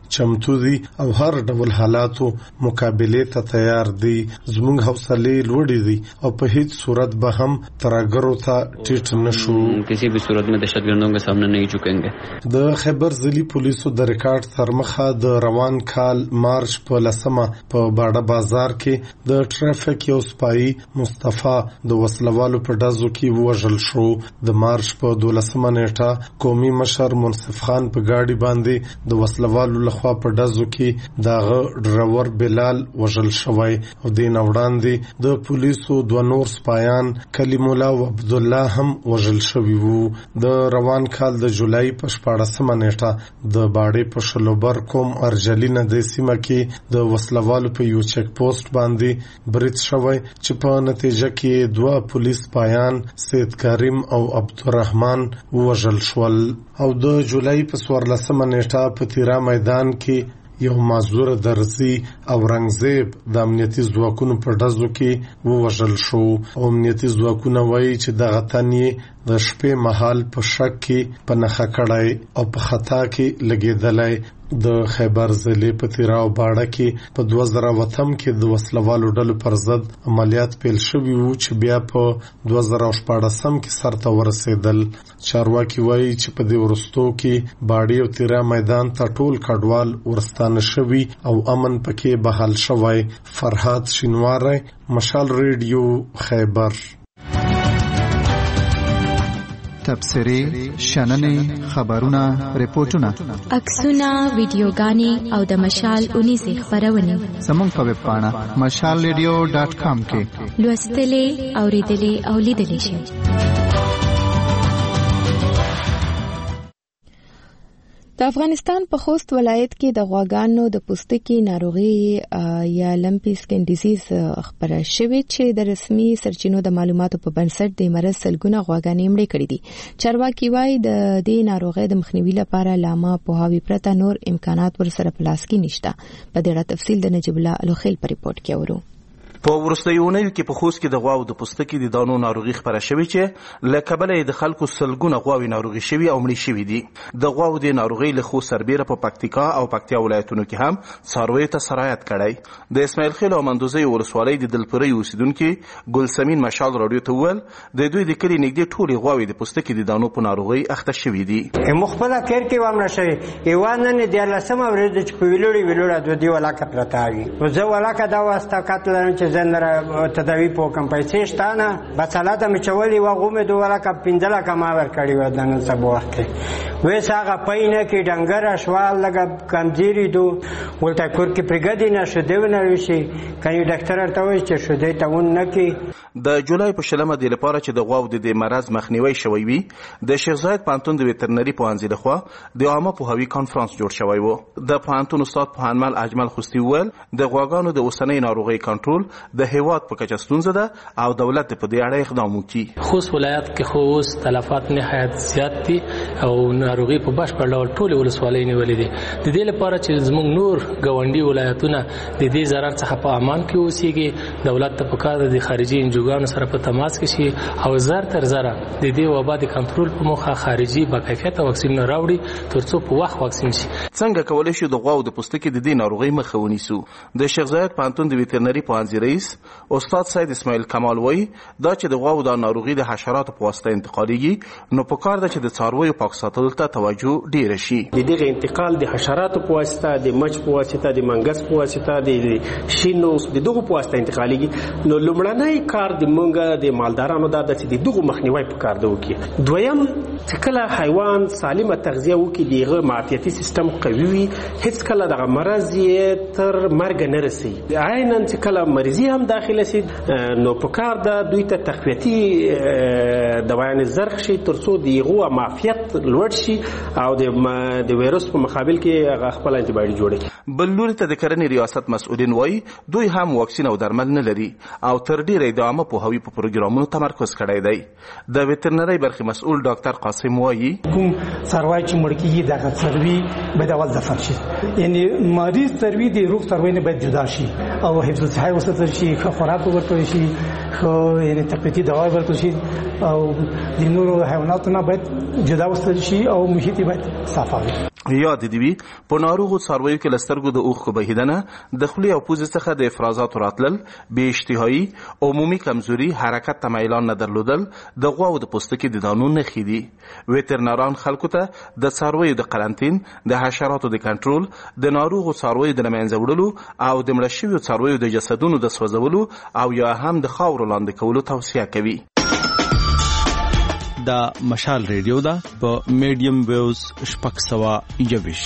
چمتو دي او هر ډول حالاتو مقابله ته تیار دي. زموږ حوصله لوړې دي او په هیڅ صورت به هم ترګرو ته ټیټ نشو. کسی بھی صورت میں دہشتگردوں کے سامنے نہیں جھکیں گے. د خیبر ضلعي پولیسو د ریکارډ تر مخه د روان کال مارچ په لسمه په باډه بازار کې د ټرافیک یو سپایي مصطفی د وسلوالو په ډزو کې وژل شو. د مارچ په دولسمه نیټه قومي مشر منصف خان په ګاډي باندې د وسلوالو لخوا په ډزو کې داغه ډرایور بلال وژل شوی او د نوړاندې د پولیسو دوه نور سپایان کلیم الله او عبد الله هم وژل شوی وو. د روان کال د جولای په شپاړسمه نیټه د باډې په شلوبر کوم ارجلینه د سیمه کې د وسلوالو په یو چک پوسټ باندې برید شوی چې په نتیجه کې دوه پولیس سپایان سید کریم او عبدالرحمن وژل شول. او د جولای په څوارلسمه نیټه په تیرا میدان کې یو معذور درزي او رنگزیب د امنیتي ځواکونو په ډزو کې ووژل شو. او امنیتي ځواکونه وایي چې دغه تن یې د شپې مهال په شک کې په نښه کړی او په خطا کې لګېدلی. د خیبر ضلع په تیرا او باډه کې په دوه زره وتم کې د وسلوالو ډلو پر ضد عملیات پیل شوي وو چې بیا په دوه زره شپاړسم کې سرته ورسېدل. چارواکي وایي چې په دې وروستو کې باډې او تیرا میدان ته ټول کډوال ورستانه شوي او امن پکې بحال شوی. فرهاد شینواری، مشال ریډیو، خیبر. تبصرې، شننې، خبرونه، ریپورتونه، عکسونه، ویډیوګانې او د مشال اونیزې خبرونه زموږ په ویب پاڼه مشال ریډیو ډاټ کام کې لوستلې، اوریدلې او لیدلې شئ. د افغانستان په خوست ولایت کې د غواګانو د پوستکي ناروغي یا لمپي سکن ډیزیز خبره شوې چې د رسمي سرچینو د معلوماتو په بنسټ د مرض سلګونه غواګانې مړې کړې دي. چارواکي وايي د دې ناروغي د مخنیوي لپاره لامه پوهاوی پرته نور امکانات ورسره په لاس کې نشته. په دې اړه تفصیل د نجیب الله الوخیل په ریپورت کې اورو. په وروستیونیو کې په خوست کې د غواو د پوستکي د دانو ناروغي خبره شوې چې له کبله د خلکو سلګونه غواوي ناروغي شوي او مړي شوي دي. د غواو د ناروغي له خوست سربیره په پکتیکا او پکتیا ولایتونو کې هم څارویو ته سرایت کړی. د اسماعیل خیل او مندوزي ولسوالۍ د دلپورې اوسیدونکي ګلسمین مشال رادیو ته وویل د دوی د کلي نږدې ټولې غواوي د پوستکي د دانو په ناروغي اخته شوي دي. مخبله کیر کې وامنه شوی ایوانن د لسمه ورځ چې په ویلوړي ویلوړه د دې ولاکه پرتاوي او زه ولاکه دا واسطه کتل چې زنده تداوی په کم پیسې شتانه بسالاته مې چولې و غومه دوه کا پنځله کما ور کړی و د نن سبا وخت وې ساغه پاینه کې ډنګر شوال لګ کمزيري دو ولته کور کې پرګدي نشه دیونه وشي کایو ډاکټر ورته وایي چې شو دې تاون نه کې. د جولای په شلمه د لپاره چې د غواو د مرض مخنیوي شوی وي د شیخ زاید پانتون د وترنری پوهنځي لخوا د عامه پوهاوی کانفرنس جوړ شوی وو. د پانتون استاد پوهنمل اجمل خوستی ول د غواګانو د اوسنۍ ناروغي کنټرول د هیواد په کچه ستونزه ده او دولت په دې اړه اقدام وکړي. خوست ولایت کې خوست تلفات نهایت زیات دي او ناروغي په بشپړ ډول ټول ولسوالۍ نیولې دي. د دې لپاره چې زموږ نور ګاونډي ولایتونه د دې ضرر څخه په امان کې اوسېږي دولت ته پکار د خارجي انجوګانو سره په تماس کې شي او زر تر زره د دې وبا د کنټرول په موخه خارجي باکیفیت واکسین راوړي ترڅو په وخت واکسین شي. څنګه کولای شو د غواو د پوستکي د دې ناروغي مخه ونیسو؟ د شیخ زاید پانتون د وترنری پوهنځي رئیس استاد سید اسماعیل کمال وایي دا چې د غواو د ناروغي د حشراتو په واسطه انتقالېږي نو په کار ده چې د څارویو پاک ساتلو ته توجه ډیره شي. د دغه انتقال د حشراتو په واسطه د مچ په واسطه د منګس په واسطه د شینو د دغه په واسطه انتقالېږي نو لومړنی کار د مونږه د مالدارانو دا چې د دغه مخنیوي په کار ده وکړي. دویم چې کله حیوان سالمه تغذیه وکړي دغه معافیتي سیستم قوي وي هیڅ کله دغه مرض یې تر مرګ نه رسي. عیناً چې کله مریضي هم داخله شي نو په کار ده دوی ته تقویتي دوايان زرخ شي ترڅو دغه معافیت لوړ شي او د وایرس په مقابل کې خپل انټي باډي جوړي. بل لوري ته د کرنې ریاست مسؤلین وایي دوی هم واکسین او درمل نه لري او تر ډیره د عامه پوهاوی په پروګرامونو تمرکز کړی دی. د وترنری برخې مسؤل ډاکټر قاسم وایي کوم څاروي چې مړ کیږي دغه څاروي به د ول دفن شي یعنی مریض څاروي د روغ څاروي نه باید جدا شي او حفظ الصحه وساتل شي خوراک ورکړل شي خو یعنی تقویتي دوا ورکړل شي او د نورو حیواناتو نه باید جدا وساتل شي او محیط باید صاف وي. یاد دی وی په ناروغو څارویو کې لسترګو د اوښکو بهیدنه، د خولې او پوزې څخه د افرازاتو راتلل، بې اشتهایي، عمومي کمزوري، حرکت ته میلان نه درلودل د غواوو د پوستکي د دانو نښې دي. ویترنران خلکو ته د څارویو د قرنطین، د حشراتو د کنټرول، د ناروغو څارویو د له منځه وړلو او د مړه شویو څارویو د جسدونو د سوځولو او یا هم د خاورو لاندې کولو توصیه کوي. دا مشال ریډیو ده په میډیم ویوز شپږ سوه یوویش.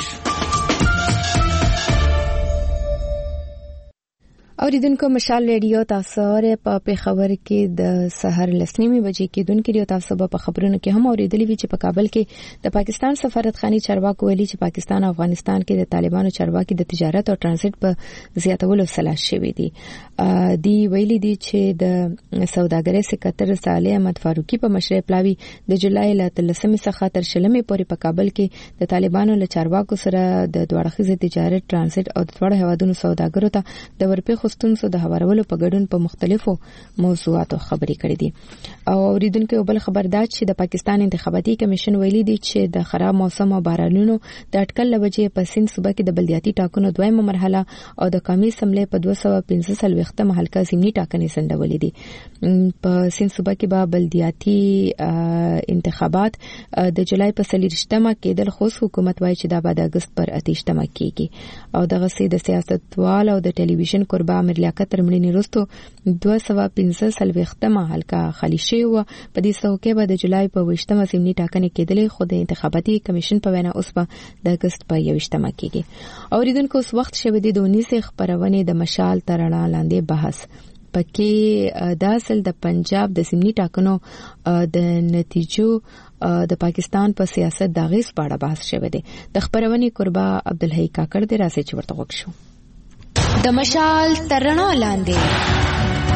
اوریدونکو مشال ریډیو تاسو لري په پیښور کې د سحر لسنیمه بجې کې دونکو ریو تاسو په خبرونو کې هم اوریدلې وی چې په کابل کې د پاکستان سفارتخانه چارواکو ویلي چې پاکستان او افغانستان کې د طالبانو چارواکي د تجارت او ترانزیت په زیاتولو سلا شوي دي. دی ویلي دي چې د سوداګرۍ سکتر صالح احمد فاروقي په مشرۍ پلاوی د جولای ل تلسمې څخه تر شلمې پورې په کابل کې د طالبانو له چارواکو سره د دوړخیزه تجارت ترانزیت او د ټول هوادونو سوداګرو ته د ورپې خستونسو د هوارولو په ګډون په مختلفو موضوعاتو خبرې کړې دي. او اوریدونکو بل خبردار چې د پاکستان انتخاباتي کمیشن ویلي دی چې د خراب موسم او بارانونو د اټکل لوجې په سند صوبه کې د بلدیاتي ټاکنو دویمه مرحله او د قومي اسمبلی په دوه سوه پنځه څلوېښتمه حلقه ضمني ټاکنې سندولې دي. په سند صوبه کې به بلدیاتي انتخابات د جولای په څلېرویشتمه کېدل، خو حکومت وایي چې دا به د اګست پر اتهشتمه کېږي. او دغه سي د سیاستوال او د ټلویزیون قربا امیر لیاقت ترمنی وروسته دوه سوه پنځه څلوېښتمه حلقه خالی شوې وه. په دې څوکۍ به د جولای په اوویشتمه ضمني ټاکنې کېدلې، خو د انتخاباتي کمیشن په وینا اوس به د اګست په یوویشتمه کېږي. اوریدونکو اوس وخت شوی دی د اونیسې خپرونې د مشال تر رڼا لاندې بحث پکې د اصل د پنجاب د ضمني ټاکنو د نتیجو د پاکستان په سیاست د غیس په اړه بحث شوی دی. د خپرونې قربا عبدالحی کاکړ دی راځي چې ورته وښیو. د مشال تر رڼا لاندې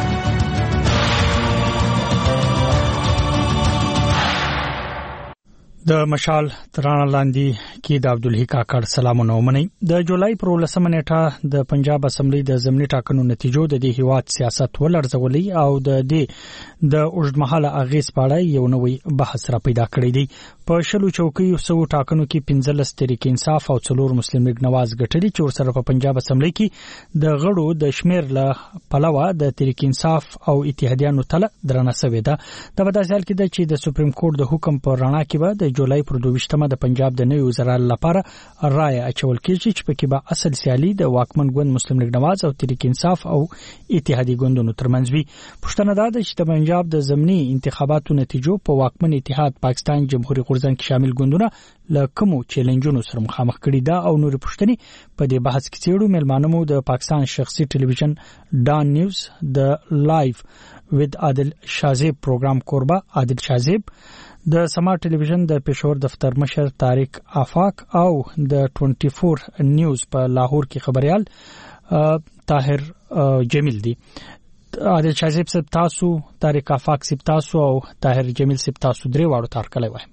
د مشال تر رڼا لاندې کې د عبدالحی کاکړ سلامونه ومني. د جولای پر ولسمه نیټه د پنجاب اسمبلی د ضمني ټاکنو نتیجو د دې هیواد سیاست ولړزولې او د دې د اوږدمهاله اغیز په اړه یو نوې بحث را پیدا کړی دی. په شلو چوکیو سو ټاکنو کې پنځلس تحریک انصاف او څلور مسلم لیگ نواز ګټلي چې ورسره په پنجاب اسمبلی کې د غړو د شمیر له پلوه د تحریک انصاف او اتحادیانو تله درنه سوې ده. دا په داسې حال کې ده چې د سپریم کورټ د حکم پر رڼا کې به د جولای پر دویشتمه د پنجاب د نوي وزرا لپاره رائے اچول کېږي چې پکې به اصل سیالي د واکمن ګوند مسلم لیگ نواز او تحریک انصاف او اتحادی ګوندونو ترمنځ وي. پښتنه ده چې د پنجاب د ضمني انتخاباتو نتیجو په واکمن اتحاد پاکستان جمهوریت غورځنګ کې شامل ګوندونه له کومو چیلنجونو سره مخامخ کړي ده او نور پښتني په دې بحث کې چیرو ملمانمو د پاکستان شخصي ټلویزیون ډان نیوز د لایف وذ عادل شازیب پروګرام قربا عادل شازیب، د سما ټلویزیون د پېښور دفتر مشر طارق آفاق او د چوبیس نیوز په لاهور کې خبريال طاهر جمیل دي. عادل شازیب صاحب تاسو، طارق آفاق صاحب تاسو او طاهر جمیل صاحب تاسو درې واړو تار کړی وای.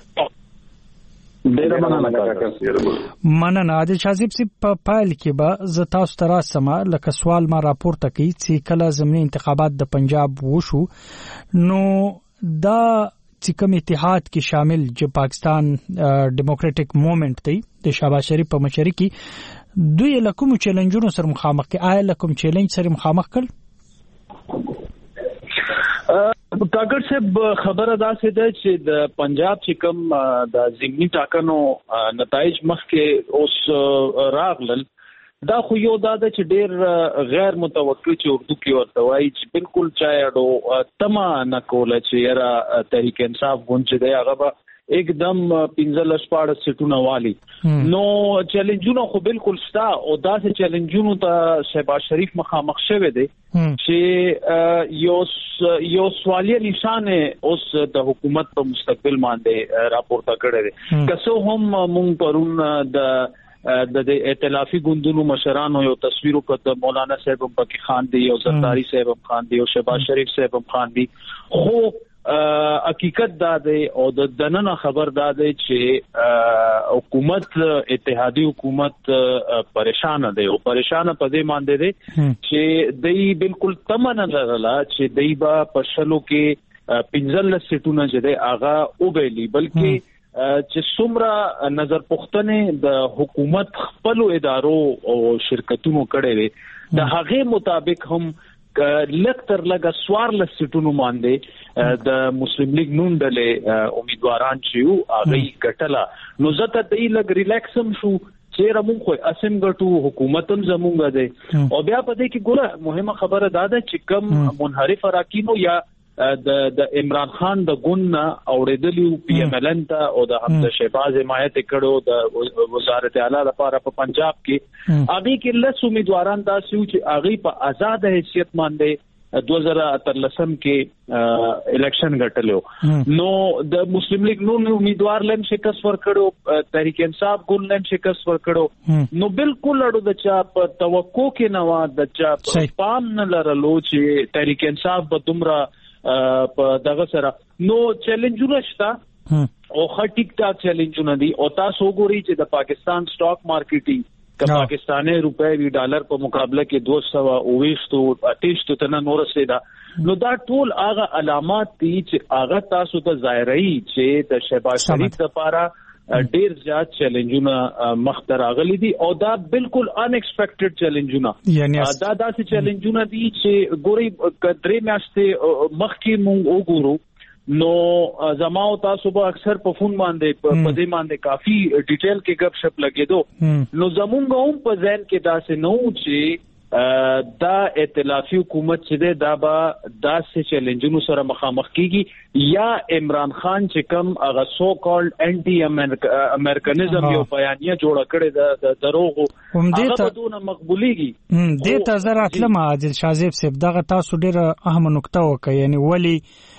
ډیر مننه مننه عادل شازیب صاحب په پایل کې به ز تاسو تر سما لکه سوال ما راپورته کوي چې کله ضمني انتخابات د پنجاب وشو نو دا چې کوم اتحاد کې شامل چې پاکستان ډیموکراټک موومېنټ دی د شهباز شریف په مشرۍ کې دوی له کوم چیلنجونو سره مخامخ کې آیا له کوم چیلنج سره مخامخ کړ؟ کاکړ صاحب خبره دا سي ده چې د پنجاب چې کوم د ضمني ټاکنو نتایج مخکې اوس راغلل دا خو یو دا ده چې ډېر غیر متوقع چې اردو کې ورته وایي چې بالکل چاړو تما نه کوله چې یاره تحریک انصاف ګوند چې دی هغه به एकदम پنځلس پاړه سټونه والی نو چیلنجونه خو بالکل ستا او دا سه چیلنجونو ته شهباز شریف مخامخ شوه دی چې یو یو سوالیه نشانه اوس د حکومت په مستقبل باندې راپورته کړی دی که څو هم مونږ پرون د د ائتلافي ګوندونو مشرانو یو تصویر وکړ مولانا صاحب پکې خان دی او زرداری صاحب خان دی او شهباز شریف صاحب خان دی خو حقیقت دا دی او د دننه خبر دا دی چې حکومت اتحادی حکومت پریشان دی او پریشان په دې مانده دی چې دای بالکل تمنه لرله چې دای با پښلو کې پنځل سټونه چې دی هغه وبېلی بلکې چې څومره نظر پوښتنه د حکومت خپل ادارو او شرکتونو کړي وي د هغه مطابق هم لکتر لګه سوار لسټونو باندې د مسلم لیگ نون ډلې امیدواران چې هغه کټلا نو زته دې لګ ریلیکسم شو چې رمون خو اسم غټو حکومتم زمونږ ده او بیا په دې کې ګوره مهمه خبره دا ده چې کم منحرف راکینو یا د د عمران خان د ګون اوریدلیو پی ایم ال ان ته او د حمزه شهباز حمایت کړو د وزارت اعلی لپاره په پنجاب کې هغه کې لس امیدواران دا سو چې هغه په آزاد حیثیت باندې دو هزار اتلسم کې الیکشن غټلو نو د مسلم لیگ نو امیدوار لم شکست ور کړو تحریک انصاف ګون لم شکست ور کړو نو بالکل اړو د چا په توقع کې نو د چا پام نه لرلو چې تحریک انصاف به دومره په دغه سره نو چیلنجونه شته او خ ټیک ټاک چیلنجونه دي او تاسو ګوري چې د پاکستان سٹاک مارکیټینګ د پاکستاني روپے وی ډالر په مقابله کې دو سو اویشتو اټیشتو تنه نور سیدا نو دا ټول هغه علامات دي چې هغه تاسو ته ظاهري چې د شهباز شریف لپاره ډیر زیات چیلنجونه مختر اغلی دي او دا بالکل ان ایکسپیکټډ چیلنجونه دا داسې چیلنجونه دي چې ګوري کترې میاشتې مخکې مونږ وګورو نو زماو تاسو به اکثر په فون باندې په دې باندې کافي ډیټیل کې غب شپ لګیدو نو زمونږ هم په ځین کې داسې نو چې دا ائتلافي حکومت چې دا به داسې چیلنجونو سره مخامخ کیږي یا عمران خان چې کوم هغه سو کالډ انټي امریکانیزم یو بیانیه جوړه کړې د دروغو هغه بدون مقبوليږي دې ته زه راتلم عادل شازیب صاحب دغه تاسو ډیره اهمه نقطه وکړه یعنی ولی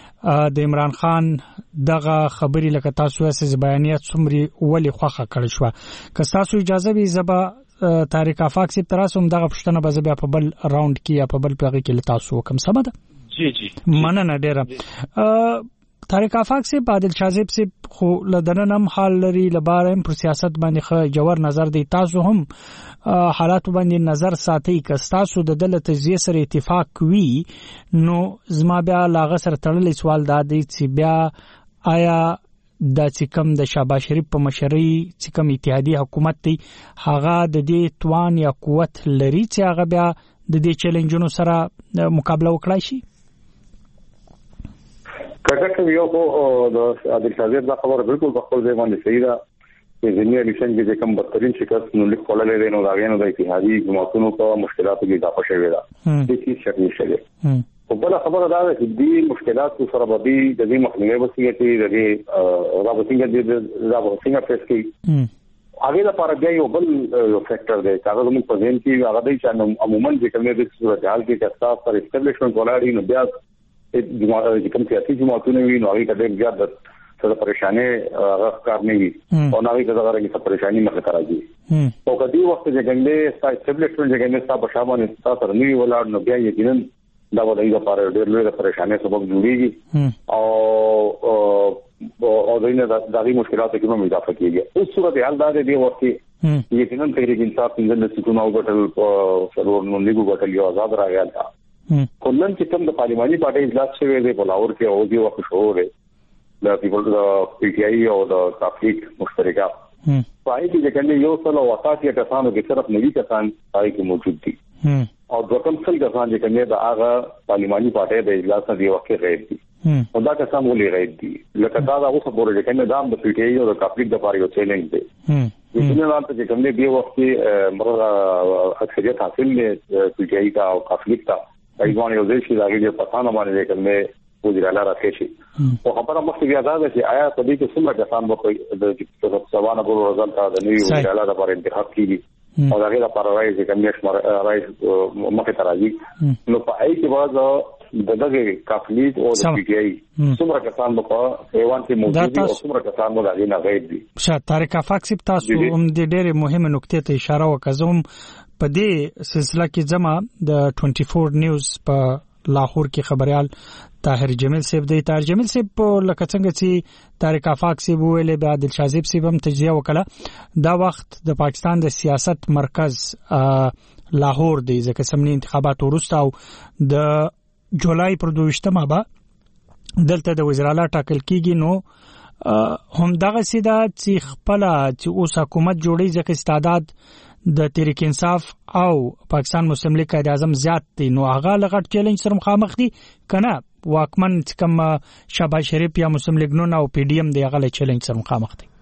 د عمران خان دغه خبري لکه تاسو اساس بیانیت سمري ولی خوخه کړی شو که تاسو اجازه وي زبا تاریخ افاق سي تراسم دغه پښتنه به بیا په بل راوند کې یا په بل پیغه کې تاسو کوم سبا ده جی جی مننه ډیره تاریخ افاق سي عادل شازیب سي خو لدننم حال لري لباره پر سیاست باندې خ جوړ نظر دی تاسو هم حالات باندې نظر ساتي که تاسو د دولت تجزیه سره اتفاق وي نو زما بیا لاغه سره تړلې سوال دا دی چې بیا آیا د چکم د شهباز شریف په مشرۍ چکم اتحادی حکومت دی هغه د دې توان یا قوت لري چې هغه بیا د دې چیلنجونو سره مقابله وکړای شي کټه یو کو د عادل شازیب دا خبره بالکل په خپل ځای باندې صحیح ده چې ځینې الیکشن کې کوم بدترین شکست نو لیک کولای دی نو دا غوښنه د اتحادی جماعتونو په مشکلاتو کې اضافه شوې ده د هیڅ شک نشته په بل خبره دا ده چې دې مشکلات سره به د دې مخنیوي وسیله کې د دې رابطینګ د رابطینګ فیس کې هغه لپاره بیا یو بل یو فیکٹر دی چې هغه موږ په ځین کې هغه دی چې عموما د کومې د صورت حال کې چې تاسو پر اسټابلیشمنت ولاړی نو بیا د جماعت د کوم سیاسي جماعتونو وی نو هغه د بیا د څه پریشانه هغه کار نه وي او نه هغه دغه رنګه پریشانی مخه راځي او کدی وخت چې ګنده ستا اسټابلیشمنت چې ګنده ستا په شابه تاسو سره نیو ولاړ نو بیا یقینا دا ودی لپاره ډېر لوی پریشانه سبب جوړیږي او او دینه د دغه مشکلاتو کې هم اضافه کیږي اوس صورت حال دا دی وخت کې یقینا تحریک انصاف څنګه د سکون او غټل په سرور نو لیګو غټل یو آزاد راغی تا کولن چې کوم د پارلماني پارټي اجلاس شوی دی په لاهور کې او دی وخت شو دی د پیپل د پی ټی آی او د تحقیق مشترکه پای کې څنګه یو څل وقاتی کسانو کې صرف نوي کسان پای کې موجود دي او د کوم څل کسان چې کنه د هغه پارلماني پارټي د اجلاس نه دی وخت غیب دي او دا کسان ولې غیب دي لکه دا د اوسه پورې چې کنه د پی ټی آی او د تحقیق د پاره یو چیلنج دی د دې نه لاندې چې کوم دی وخت مرغه اکثریت حاصل نه پی ټی آی کا او تحقیق کا ایوان یو ځای چې داګه په پاتانه باندې کومه وزیر اعلی راکشي او خبره مخکې بیا دا ده چې آیا په دې کې څومره کسان به د سوانه ګورو رزلټ د نوي وزیر اعلی لپاره انتخاب کیږي او دغه لپاره راځي چې کمیشن راځي مخه ترازی نو په ای کې بعد دغه کافلیت او د پی ټی آی څومره کسان په ایوان کې موجود دي او څومره کسان مو دغه نه غیب دي شاته طارق افاق سپ تاسو هم د ډېرې مهمه نقطې ته اشاره وکړم په دې سلسله کې زما د چوبیس نیوز په لاهور کې خبريال طاهر جمیل صاحب دی. طاهر جمیل صاحب لکه څنګه چې طارق آفاق صاحب ویلې به عادل شاه صاحب هم تجزیه وکړه دا وخت د پاکستان د سیاست مرکز لاهور دی ځکه سمني انتخابات وروسته او د جولای پر دویشتمه به دلته د وزیر اعلی ټاکل کیږي. نو هم دغه سیده چې خپل چې اوس حکومت جوړي ځکه استعداد د تحریک انصاف او پاکستان مسلم لیگ قائد اعظم زیات دي نو هغه لغټ چیلنج سره مخامخ دي کنه واکمن کوم شهباز شریف یا مسلم لیگ نو او پی ډی ایم دی هغه چیلنج سره مخامخ دي.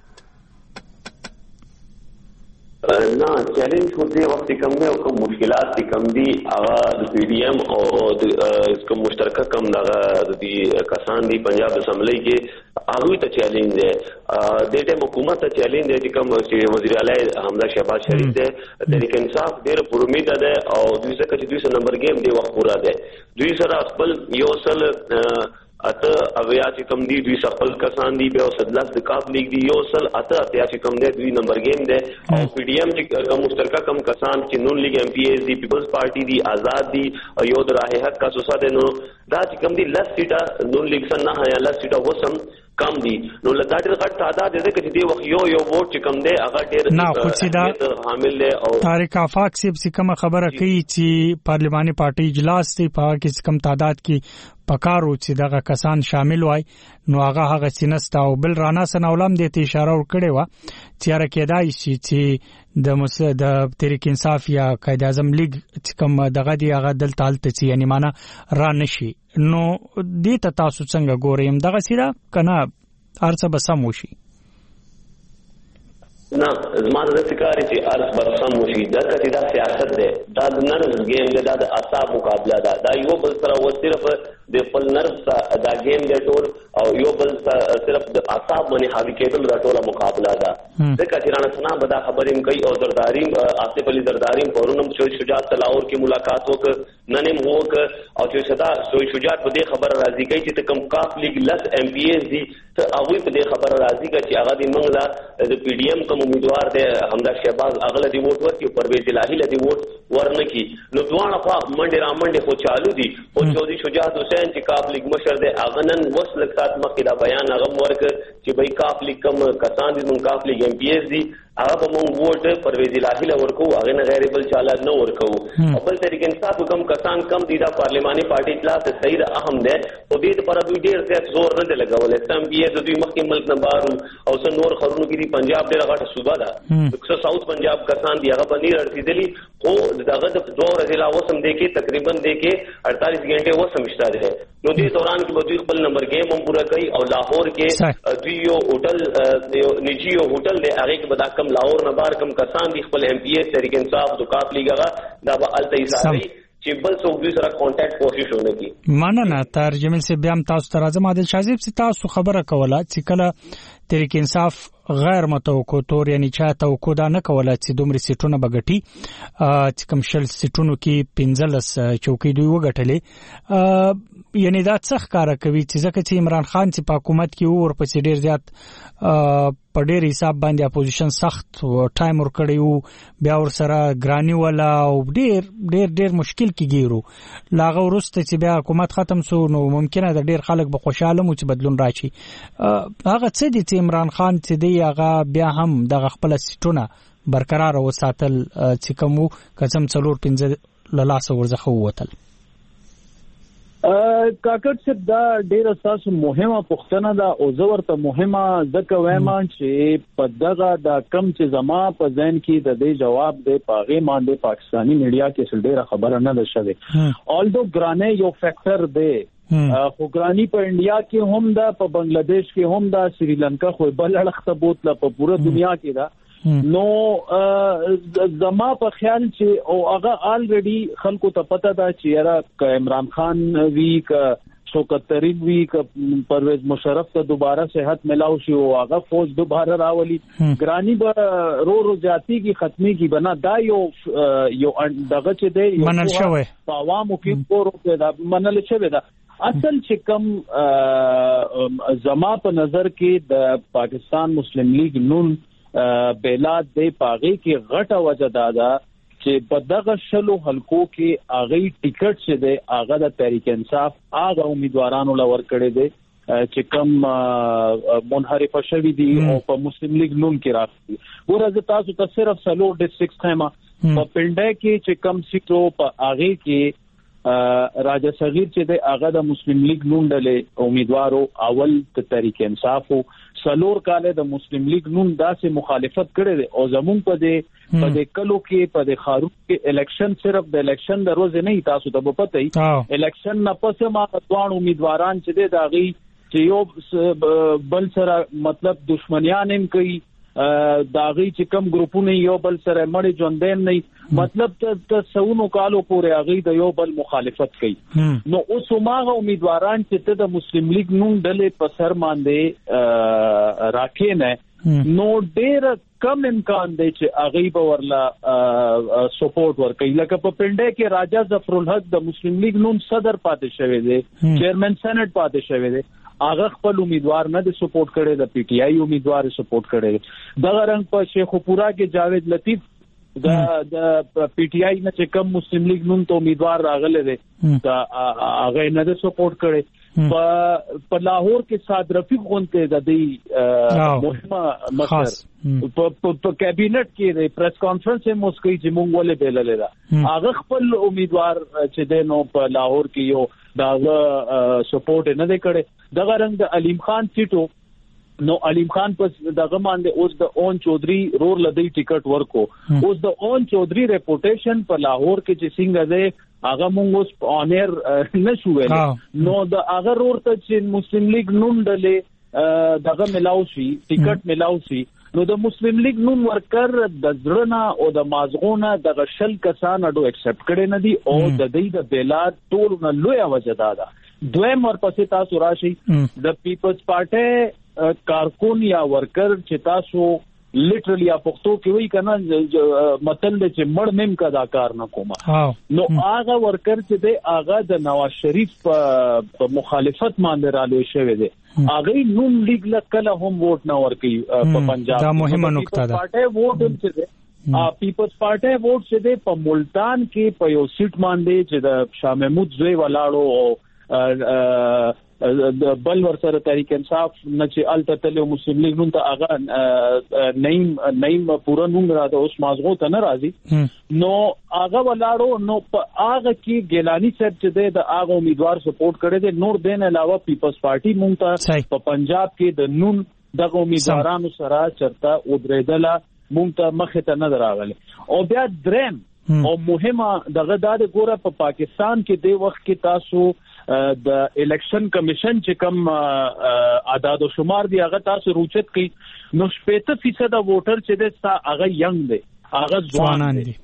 نه چیلنج خو دې وخت کم دی او کوم مشکلات دي کم دي هغه د پی ډی ایم او د کوم مشترکه کم دغه د کسان دي پنجاب اسمبلی کې هغه ته چیلنج دی. د دې حکومت ته چیلنج دی کوم چې وزیر اعلی حمزه شهباز شریف دی تحریک انصاف ډېر پر امید ده او دوی څخه چې دوی سره نمبر گیم دی وخت پورا دی دوی سره خپل یو سل اته اویا چې کم دی دوی خپل کسان دی په صدلس د کاپ لیگ دی یو سل اته اتیا چې کم دی دوی نمبر گیم دی او پی ډی ایم چې کوم مشترکه کم کسان چې نون لیگ ایم پی ایز دی پیپلز پارټي دی آزاد دی او یو د راه حق کا سوسا دی نو دا چې کم دی لس سیټه نون لیگ سن نه یا لس سیټه وسم کم دي نو لدا ډېر غټ تعداد دی چې دی وخت یو یو ووټ چې کم دی هغه ډېر نه خو چې دا حامل دی او طارق آفاق صاحب چې کوم خبره کوي چې پارلماني پارټي اجلاس دی په کې کم تعداد کې پکارو چې دغه کسان شامل وای نو هغه هغه سینستا او بل رانا سناولم دې ته اشاره ورکړې و چې را کېدای شي چې د مس د تحریک انصاف یا قائد اعظم لیگ چې کوم دغه دی هغه دل تالت چې یعنی معنا را نشي نو دې ته تاسو څنګه ګورئ دغه سیده کنه ارڅ به سم وشي. نه زموږ د فکرې چې ارڅ به سم وشي دا چې دا سیاست دی دا د نرم گیم دی دا د اعصاب مقابله ده دا یو بل سره و صرف د خپل نرم دا گیم دی ټول او یو بل صرف د اعصاب باندې حاوی کېدل دا ټوله مقابله ده. ځکه چې رانا سنا به دا خبرې کوي او زرداری آصف علي زرداری پرونم شوی شجاعت لاهور کې ملاقات وکړ نن هم وکړ او چې صدا شوی شجاعت په دې خبره راضي کوي چې کوم کاف لیگ لس ایم پی ایز دي ته هغه په دې خبره راضي کوي چې هغه د منګلا د پی ډی ایم کوم امیدوار دی حمزه شهباز اغله دی ووټ ورکړي پرویز الهی له دی ووټ ورنکي نو دوه خوا منډه را منډه خو چالو دي او چودي شجاعت حسین چې کاف لیگ مشر دی هغه نن وصل سات مخکې دا بیان هغه ورک چې بای کاف لیگ کوم کسان دي مون کاف لیگ ایم پی ایز دي هغه به مونږ ووټ پرویز الهی له ورکو هغه نه غیر بل چاله نه ورکو او بل تحریک انصاف کوم کسان کم دي دا پارلماني پارټي اجلاس صحیح اهم ده او دې لپاره دوی ډېر زیات زور نه لګول اسلام بي د دوی مخکې ملک نه بارو او څن نور خبرونو کې دي پنجاب ډېر غټه صوبه ده دغه ساوث پنجاب کسان دي هغه باندې رسیدلی او دغه د دوه ورځې لا وسم دی کې تقریبا دی کې اڑتالیس غنټه وسم شته ده نو دې دوران کې دوی خپل نمبر گیم هم پورا کوي او لاهور کې دوی یو هوټل نجی یو هوټل دی هغه کې بدا کم لاهور نه بار کم کسان دي خپل ایم پی ایس تحریک انصاف د کاف لیگ هغه دا به التیساری چې بل څوک دوی سره کانټیکټ کوشش ونه کی. مننه ترجمه سي بیا تاسو ته راځم عادل شاذیب سي تاسو خبره کوله چې کله تحریک انصاف غیر متوقع تور یعنی چا توقع دا نه کوله چې دومره سیټونه بغټي چې کوم شل سیټونو کې پنځلس چوکۍ دوی وګټلې یعنی دا څه ښکارا کوي چې ځکه چې عمران خان چې په حکومت کې اور په ډیر زیات په ډیر حساب باندې اپوزیشن سخت ټایم ور کړی وو بیا ور سره ګرانی ولا او ډیر ډیر ډیر مشکل کې ګیرو لاغه ورسته چې بیا حکومت ختم سو نو ممکنه د ډیر خلک به خوشاله مو چې بدلون راشي هغه څه دي چې عمران خان چې دی هغه بیا هم د خپل سیټونه برقرار وساتل چې کوم قسم څلور پنځه لاسه ورزخه ووتل. کاکړ چې دا ډېر اساس مهمه پښتنه دا او زورته مهمه ځکه وایم چې په دغه د کم چې زما په ځین کې د دې جواب دی پاغه باندې پاکستانی میډیا کې ډېر خبره نه ده شوه آلدو ګرانه یو فیکٹر دی خو ګرانی په انډیا کې هم دا په بنگلاديش کې هم دا سریلانکا خو بل اړخته بوتله په پوره دنیا کې دا نو زما په خیال چې او هغه الریډي خلکو ته پته ده چې یاره ک عمران خان وی ک شوکت طریق وی ک پرویز مشرف ته دوباره صحت ملاو شي او هغه فوج دوباره راولي ګرانی به رو رو جاتی کی ختمي کی بنا دا یو یو دغه چې دی منل شوی په عوامو کې پورو دا منل شوی دا اصل چې کوم زما په نظر کې د پاکستان مسلم لیگ نون بیلاد دی پاغي کې غټه وجه دادا چې په دغه شلو حلقو کې هغه ټیکټ چې دی هغه د تحریک انصاف هغه امیدوارانو لور کړی دی چې کم منحرف شوی دي او په مسلم لیگ نوم کې راځي. ورته تاسو ته صرف سلور ډیسټریکټ خیمه په پنډه کې چې کم سیټو په هغه کې راجا صغیر چې دی هغه د مسلم لیگ نوم ډلې امیدوارو اول د تحریک انصاف سلور کاله د مسلم لیگ نوم داسې مخالفت کړي دي او زمون په دې په دې کلو کې په دې خارو کې الیکشن صرف د الیکشن د روز نه تاسو ته پته ای الیکشن نه پس ما ځوان امیدواران چې دی داغي چې یو بل سره مطلب دشمنیان هم کوي داغي چې کم ګروپونه یو بل سره مړ ژوندین نه مطلب ته سونو کالو پورې هغه د یو بل مخالفت کوي. نو اوس ماغه امیدواران چې ته د مسلم لیگ نوم ډلې په سر باندې راکې نه نو ډېر کم امکان دی چې هغه به ورلا سپورټ ورکړي. لکه په پنډه کې راجا ظفر الحق د مسلم لیگ نوم صدر پاتې شوی دی, چیرمن سېنات پاتې شوی دی, هغه خپل امیدوار نه د سپورټ کړي, د پی ټی آی امیدوار سپورټ کړي. دغه رنګ په شیخ پورا کې جاوید لطیف د د پی ټی آی نه چې کم مسلم لیگ نوم ته امیدوار راغله دي دا هغه نه د سپورټ کړي. په په لاهور کې سعد رفیق غونته د دې مهمه مشر په کابینټ کې د پریس کانفرنس هم مسکوي چې مونږ ولې بیلل دا هغه خپل امیدوار چې د نو په لاهور کې یو دا سپورټ نه دی کړي. دغه رنګ د علیم خان سیټو نو علیم خان پس دغه باندې اوس د اون چودري رور لدی ټیکټ ورکو. اوس د اون چودري ریپوټیشن په لاهور کې چې څنګه ده هغه مونږ اوس اونر نشو ویل. نو د هغه رور ته چې مسلم لیگ نوم ډلې دغه ملاو شي ټیکټ ملاو شي نو د مسلم لیگ نوم ورکر د ځړنا او د مازغونه د غشل کسان اډو ایکسپټ کړي نه دي او د دې د بیلات ټول نه لوی وجدا ده. دویم ورپسې تاسو راشي د پیپلز پارټي کارکون یا ورکر چې تاسو لیټرلی پښتو کې وی کنه متل چې مړ مم کدا کار نه کومه نو هغه ورکر چې دی هغه د نواز شریف په مخالفت باندې رالوي شوی دی. هغه نوم لیگ لکله هم ووټ نه ورکي په پنجاب. دا مهمه نقطه ده. پارټي ووټ هم چې دی پیپلز پارټي ووټ چې دی په ملتان کې په یو سیټ باندې چې د شاه محمود زوی ولاړو او د بل ور سره تحریک انصاف نه چې التتل مسلم لیگ نوم ته هغه نیم نیم پورا نوم را د اوس مازغو ته نه راځي نو هغه ولاړو نو په هغه کې ګیلانی صاحب چې د هغه امیدوار سپورټ کړي دي. نور دین علاوه پیپلز پارټي مونږ ته په پنجاب کې د نون دغه امیدوارانو سره چرته ودرېدله مونږ ته مخه ته نه راغله. او بیا درم او مهمه دغه د ګوره په پاکستان کې د وخت کې تاسو د الیکشن کمیشن چې کوم اعداد او شمار دی هغه تاسو روچت کوي نو شپږ فیصد ووټر چې د هغه ینګ دی هغه ځوانان دي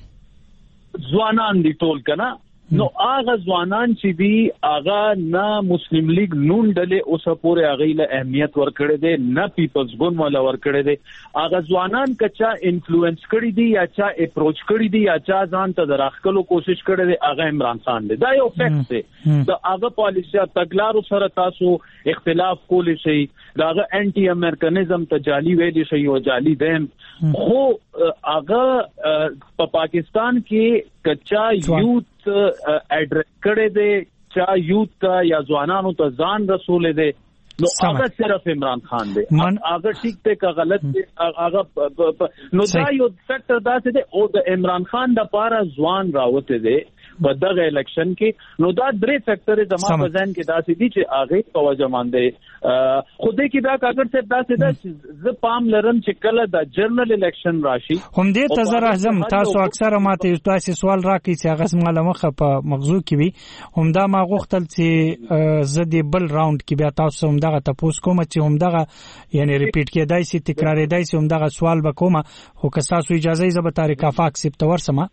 ځوانان دي ټول کنه. نو هغه ځوانان چې دی هغه نه مسلم لیگ نون ډلې اوسه پورې هغه له اهمیت ورکړي دي نه پیپلز ګوند ولا ورکړي دي. هغه ځوانان کچا انفلوئنس کړي دي یا چا اپروچ کړي دي یا چا ځان ته دراخلو کوشش کړي دي هغه عمران خان دی. دا یو فیکټ دی. دا هغه پالیسي تګلارو سره تاسو اختلاف کولی شي دا هغه انټي امریکانیزم ته جعلی ویلی شي او جعلی دیم خو هغه په پاکستان کې کچا یوت اډریس کړي دي چا یوت یا ځوانانو ته ځان رسول دي نو هغه صرف عمران خان دی. هغه ټیک ته کا غلط دی هغه نو دا یو فیکټر دا څه دی او د عمران خان د پاره ځوان راوته دی په دغه الیکشن کې نو دا درې فیکټر زما په ځان کې دا سې دي چې هغه په وجه باندې خوده کې دا کاغذ څه دا سې دا ز پام لرم چې کله د جنرال الیکشن راشي هم دې ته زه اعظم تاسو اکثره ماته تاسو سوال راکړي چې هغه سم مخه په مغزو کې وي هم دا ما غوښتل چې زه دې بل راوند کې بیا تاسو هم دغه تاسو کوم چې هم دغه یعنی ریپیټ کېدای شي تکرارېدای شي هم دغه سوال وکوم خو که تاسو اجازه یې زه به طریقه فاکس په ورسمه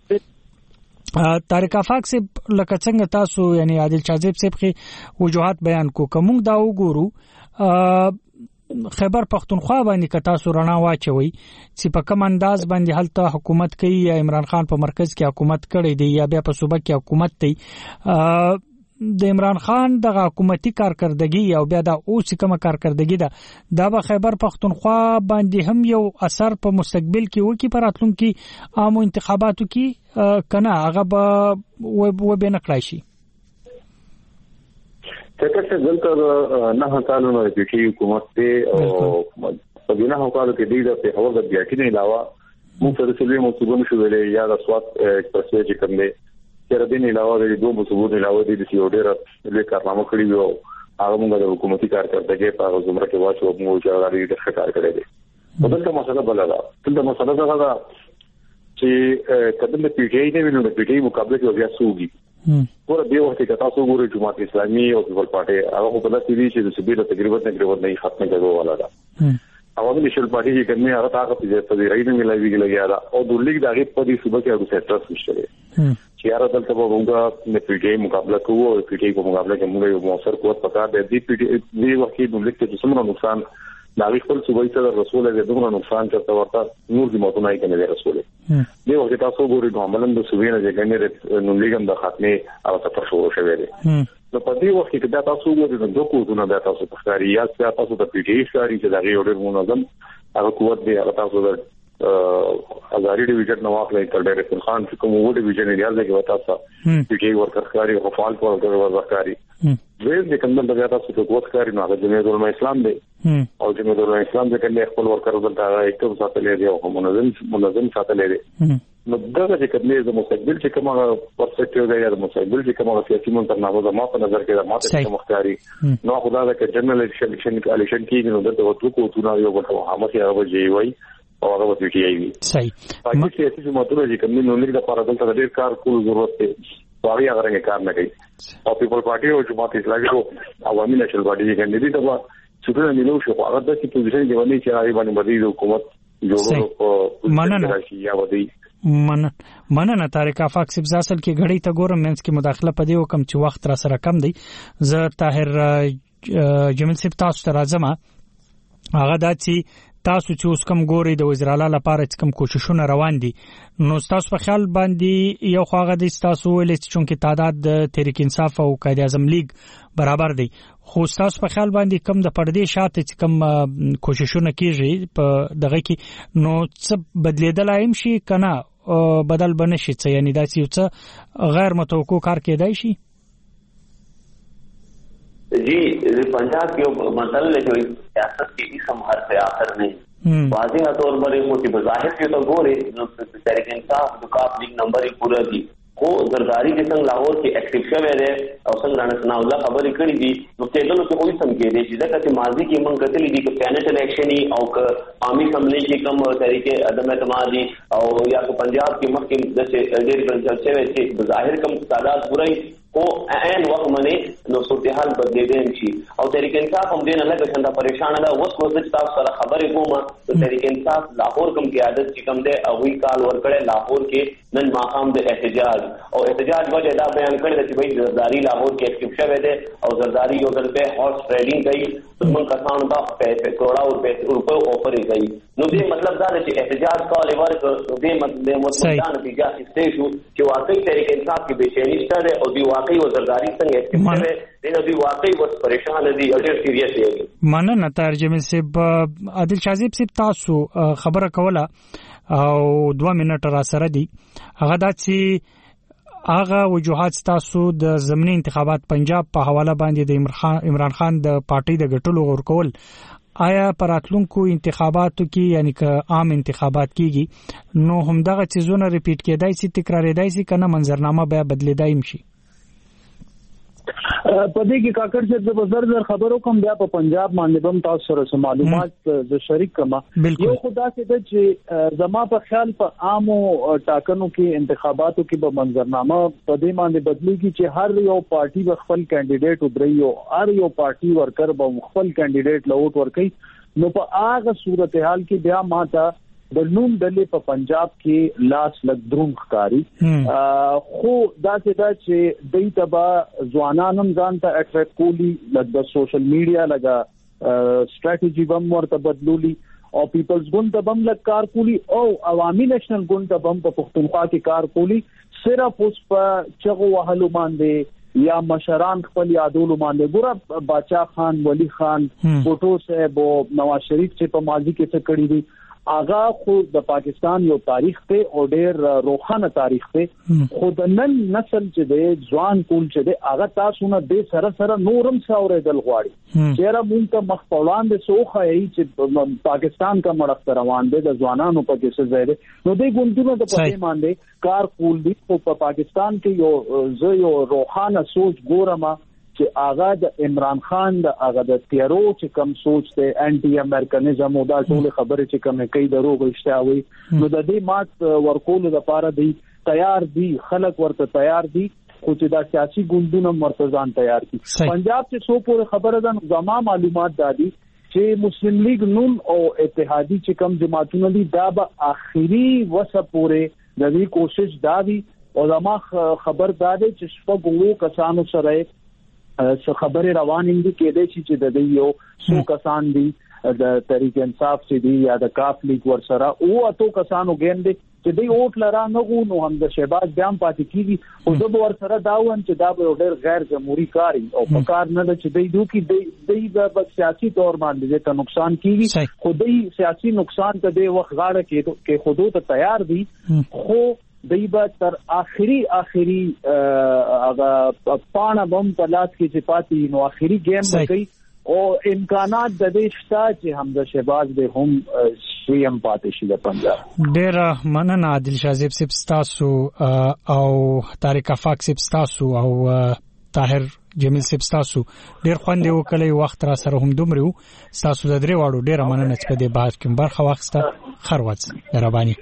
طارق افاق سے لکه څنګه تاسو یعنی عادل شاذب صاحب کې وجوهات بیان کو کوم دا وګورو خیبر پختونخوا باندې که تاسو رڼا واچوي چې په کوم انداز باندې هلته حکومت کوي یا عمران خان په مرکز کې حکومت کړی دی یا بیا په صوبه کې حکومت دی د عمران خان د حکومتي کارکردګي او بیا د اوس کومه کارکردګي ده دا به خیبر پختونخوا باندې هم یو اثر په مستقبل کې وکي پر راتلونکي عامو انتخاباتو کې کنه هغه به و به نه کړی شي. څنګه دلته نه کالونو د پی حکومت ته او په دې نه کالو کې د دې په اول د بیا کې نه علاوه موږ سره سلوي مصوبونه شو ویلې یا د سواد ایکسپریس وې کوم دی تر دې نه علاوه د دوه مصوبونه علاوه د دې یو ډېر لوی کارنامه کړی وو هغه موږ د حکومتي کارکردګۍ په زمره کې واچو موږ چې غواړي د ښه کار کړی دی. په دغه مسله بل دا دغه مسله دا ده چې کله د پی ټی آی نه وینو د پی ټی آی مقابله کې بیا سوګي ور دې وخت کې تاسو ګورئ جماعت اسلامي او پیپل پارټي هغه په داسې دي چې د سبیل تقریبا تقریبا نه ختمه کېدو ولا ده. عوامي نشل پارټي چې کومه هغه تاسو په دې ځای نه ملایوي لګیا دا او د لیگ د هغه په دې صوبه کې هغه سیټرس نشته چې هغه دلته به موږ نه پی ټی آی مقابله کوو او پی ټی آی په مقابله کې موږ یو موثر قوت پکار دی د پی ټی آی دې وخت کې د لیگ ته څومره نقصان دا خپل صوبې ته رسول دی دغه نقصان چې ورته نور دي ماته نه کوي رسول دی وخت تاسو ګورئ نو عملاً د صوبې نه ځګنې نو لیگ هم د خاتمه او تاسو شروع شوی دی. نو په دې وخت کې دا تاسو ګورئ نو دوه کوونه دا تاسو په ښکاری یا تاسو د پی ټی آی ښکاری چې دا غوړ منظم هغه قوت دی هغه تاسو د ازاري ډیویژن نو واخلې تر ډایرکټر خان چې کوم وډ ډیویژن ریاض کې وتا تاسو پی ټی آی ورکر ښکاری او فعال ورکر ورکاری ویل د کوم د تاسو په قوت ښکاری نو هغه جمعیت العلماء اسلام دی او جمعیت العلماء اسلام د کله خپل ورکر دلته ایکټیو ساتلې دی او منظم منظم ساتلې دی. نو دغه چې کله د مستقبل چې کومه پرسپیکټیو دی یا د مستقبل چې کومه سیاسي منتخب د ما په نظر کې د ماته کوم ښکاری نو خدای دا چې جنرال الیکشن الیکشن کې نو دغه وټو کو تونه یو بټو هغه هغه جی وای او هغه پی ټی آی وی صحیح پاکستان سیاسي جماعتونو چې کوم نو لیک د لپاره دلته ډېر کار کول ضرورت دی واغی هغه کار نه کوي او پیپل پارټي او جماعت اسلامي او عوامي نشل پارټي کې کاندیدټ دغه څومره نیلو شو هغه د څه پوزیشن کې باندې چې هغه باندې بدی حکومت جوړولو په مننه یا ودی من مننه طارق افاق سب ځاسل کې غړي ته ګورم منس کې مداخله پدې وکم چې وخت را سره کم دی. زه طاهر جمیل سب تاسو ته راځم هغه د چې تاسو چې اوس کوم ګوري د وزیر اعلی لپاره چې کوم کوششونه روان دي نو تاسو په خیال باندې یو خواغه دي تاسو ولې چې تعداد د تحریک انصاف او قائد اعظم لیگ برابر دي خو تاسو په خیال باندې کوم د پردې شاته چې کوم کوششونه کیږي په دغه کې نو څه بدلیدل ایم شي کنه بدل بنشي څه یعنی دا چې څه غیر متوقع کار کېدای شي. جی پنجاب کی مسئلہ جو سیاست کی اسم ہر سے آخر نہیں واضح طور پر ہوتی بظاہر کی تو گورے تحریک انصاف جو کاف لیگ نمبر ایک پورا دی کو زرداری کے سنگ لاہور کی ایکٹیو شوے دے اور سنگ رانا ثناء اللہ خبر کری دی نو تیدلو سے کوئی سمجھے دے چیزا کہ ماضی کی من قتلی دی کہ سینٹ الیکشن ہی اور عامی اسمبلی کی کم تحریک عدم اعتماد اور یا تو پنجاب کی مخ کے جیسے ڈیری کنسل سے بظاہر کم تعداد پورا ہی کو عین وقت منے نو صورتحال بدلے دیں شي او تحریک انصاف هم دین الله څنګه پریشان ده اوس کو د تاسو سره خبرې کوم ته تحریک انصاف لاهور کوم قیادت چې کوم ده او وی کال ور کړه لاهور کې نن ماقام د احتجاج او احتجاج وجه دا بیان کړی چې وای زرداری لاهور کې اکټیو شوه ده او زرداری یو ځل په هارس ټریډینګ کوي من کسان دا پیسې کروڑا روپے اوفر کوي نو دې مطلب دا چې احتجاج کال ورک دې مطلب مطلب نتیجه استې شو چې واقعي تحریک انصاف کې بشری شته او دی واقعي وزرداری څنګه اکټیو دې نو دی واقعي وس پریشان دي او ډېر سیریس دي. مننه ترجمه سیب عادل شاذیب سیب تاسو خبره کوله او دوه منټه را سره دي هغه د چې هغه وجوهات تاسو د ضمني انتخابات پنجاب په حواله باندې د عمران خان د پارټي د ګټلو ورکول آیا پراتلونکو انتخاباتو کې یعنی که عام انتخابات کیږي نو همدغه چیزونه ریپیټ کېدای شي تکرارېدای شي کنه منظرنامه بیا بدلیدای شي. پدې کې کاکړ چې د بازار زر خبرو کوم بیا په پنجاب باندې بم تاسو سره معلومات ز شریک کما یو خدا چې د زما په خیال په عامو ټاکنو کې انتخاباتو کې به منظرنامه په دې باندې بدلېږي چې هر یو پارټي به خپل کینډیډیټ وبري او هر یو پارټي ورکر به خپل کینډیډیټ لوټ ورکړي نو په هغه صورتحال کې بیا ماته د نوم ډلې په پنجاب کې لاس لګ دروم ښکاری خو دا چې دا چې دوی تبا ځوانانم ځان ته اټریکټ کولی د سوشل میډیا لگا سټریټجی بم ورته بدلولي او پیپلز ګوند ته بم لګ کار کولی او عوامي نېشنل ګوند ته بم په پښتونخوا کې کار کولی صرف اوس په چغو وهلو باندې یا مشران خپل یادولو باندې ګوره باچا خان ولی خان بوټو صاحب او نواز شریف چې په ماضي کې څه کړی دي آغا خو د پاکستان یو تاریخ ته او ډېر روښانه تاریخ ته خو د نن نسل چې د ځوان کول چې د آغا تاسو نه د سره سره نورم څاورېدل غواړي چیرې مونږ ته مخ په وړاندې سوخه ای چې پاکستان کا مړخ روان دي د ځوانانو په کې څه ځای نو د ګوندونو د پټې باندې کار کول دي په پاکستان کې یو زه یو روښانه سوچ ګورم چې آغا د عمران خان د آغا د تیرو چې کم سوچ ته انټي امریکانیزم او دا ټول خبره چې کم کوي دروغ اشتاوي نو د دې مات ورکول لپاره دی تیار دي خلک ورته تیار دي خو چې دا سیاسي ګوندونه مرتضان تیار دي پنجاب چې سو پورې خبره ده زما معلومات دادي چې مسلم لیگ نون او اتحادی چې کم جماعتونه دي دا به اخیری وسه پورې د دې کوشش دادي او زما خبر داده چې شپږو کسانو سره څه خبره روانې دي کېدای شي چې د دې یو څو کسان دي د تحریک انصاف چې دی یا د کاف لیگ ورسره او اتو کسانو ګیندې چې دوی اوټ لرا نه غو نو هم د شهباز بیان پاتې کیږي او د ورسره داون چې دا به ډېر غیر جمهوریت کاری او په کار نه چې دوی دوی کې دوی د سیاسي تور باندې ته نقصان کیږي خو دوی سیاسي نقصان ته د وخت غاړه کې کې خودو ته تیار دي خو دای با تر اخري اخري هغه پانا بم په لاس کې چې پاتې نو اخري گیم کوي او امکانات د دې شته چې حمزه شهباز به هم شي هم پاتې شي د پنجاب ډېر مننه عادل شاه صاحب تاسو او طارق افاق صاحب تاسو او طاهر جمیل صاحب تاسو ډېر خوند یو کلی وخت را سره هم دومره تاسو د درې واړو ډېر مننه چې په دې بحث کې برخه واخیسته خروات دربانی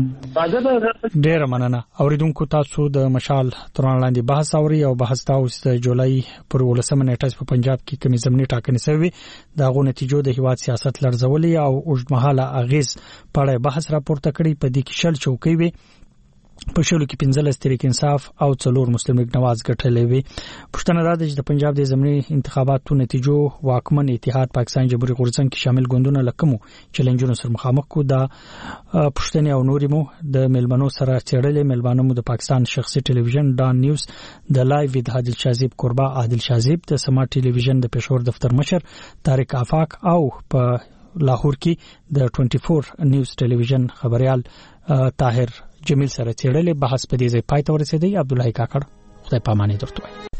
ډېر مننه اوریدونکو تاسو د مشال تران لاندې بحث اوري او بحث تاسو د جولای پر ولسمه نیټه په پنجاب کې کمی زمینی ټاکنې شوی داغو نتیجو د هیواد سیاست لړزولې او اوږدمهاله اغیز په بحث راپورته کړی په دې کې شل چوکۍ وي په شلو کې پنځلس تحریک انصاف او څلور مسلم لیگ نواز ګټلې وي پښتنه دا چې د پنجاب د ضمني انتخاباتو نتیجو واکمن اتحاد پاکستان جمهوریت غورځنګ کې شامل ګوندونه لکمو چیلنجونو سره مخامخ کو دا پښتني او نورمو د ملمنو سره چړلې ملمانو د پاکستان شخصي ټلویزیون ډان نیوز د لایو وید عادل شازیب قربا عادل شازیب د سمارټ ټلویزیون د پېښور دفتر مشر طارق افاق او په لاهور کې د چوبیس نیوز ټلویزیون خبريال طاهر جمیل سره چیرلې بحث په دې ځای پای ته ورسېدی عبدالله کاکړ خدای پاماني درته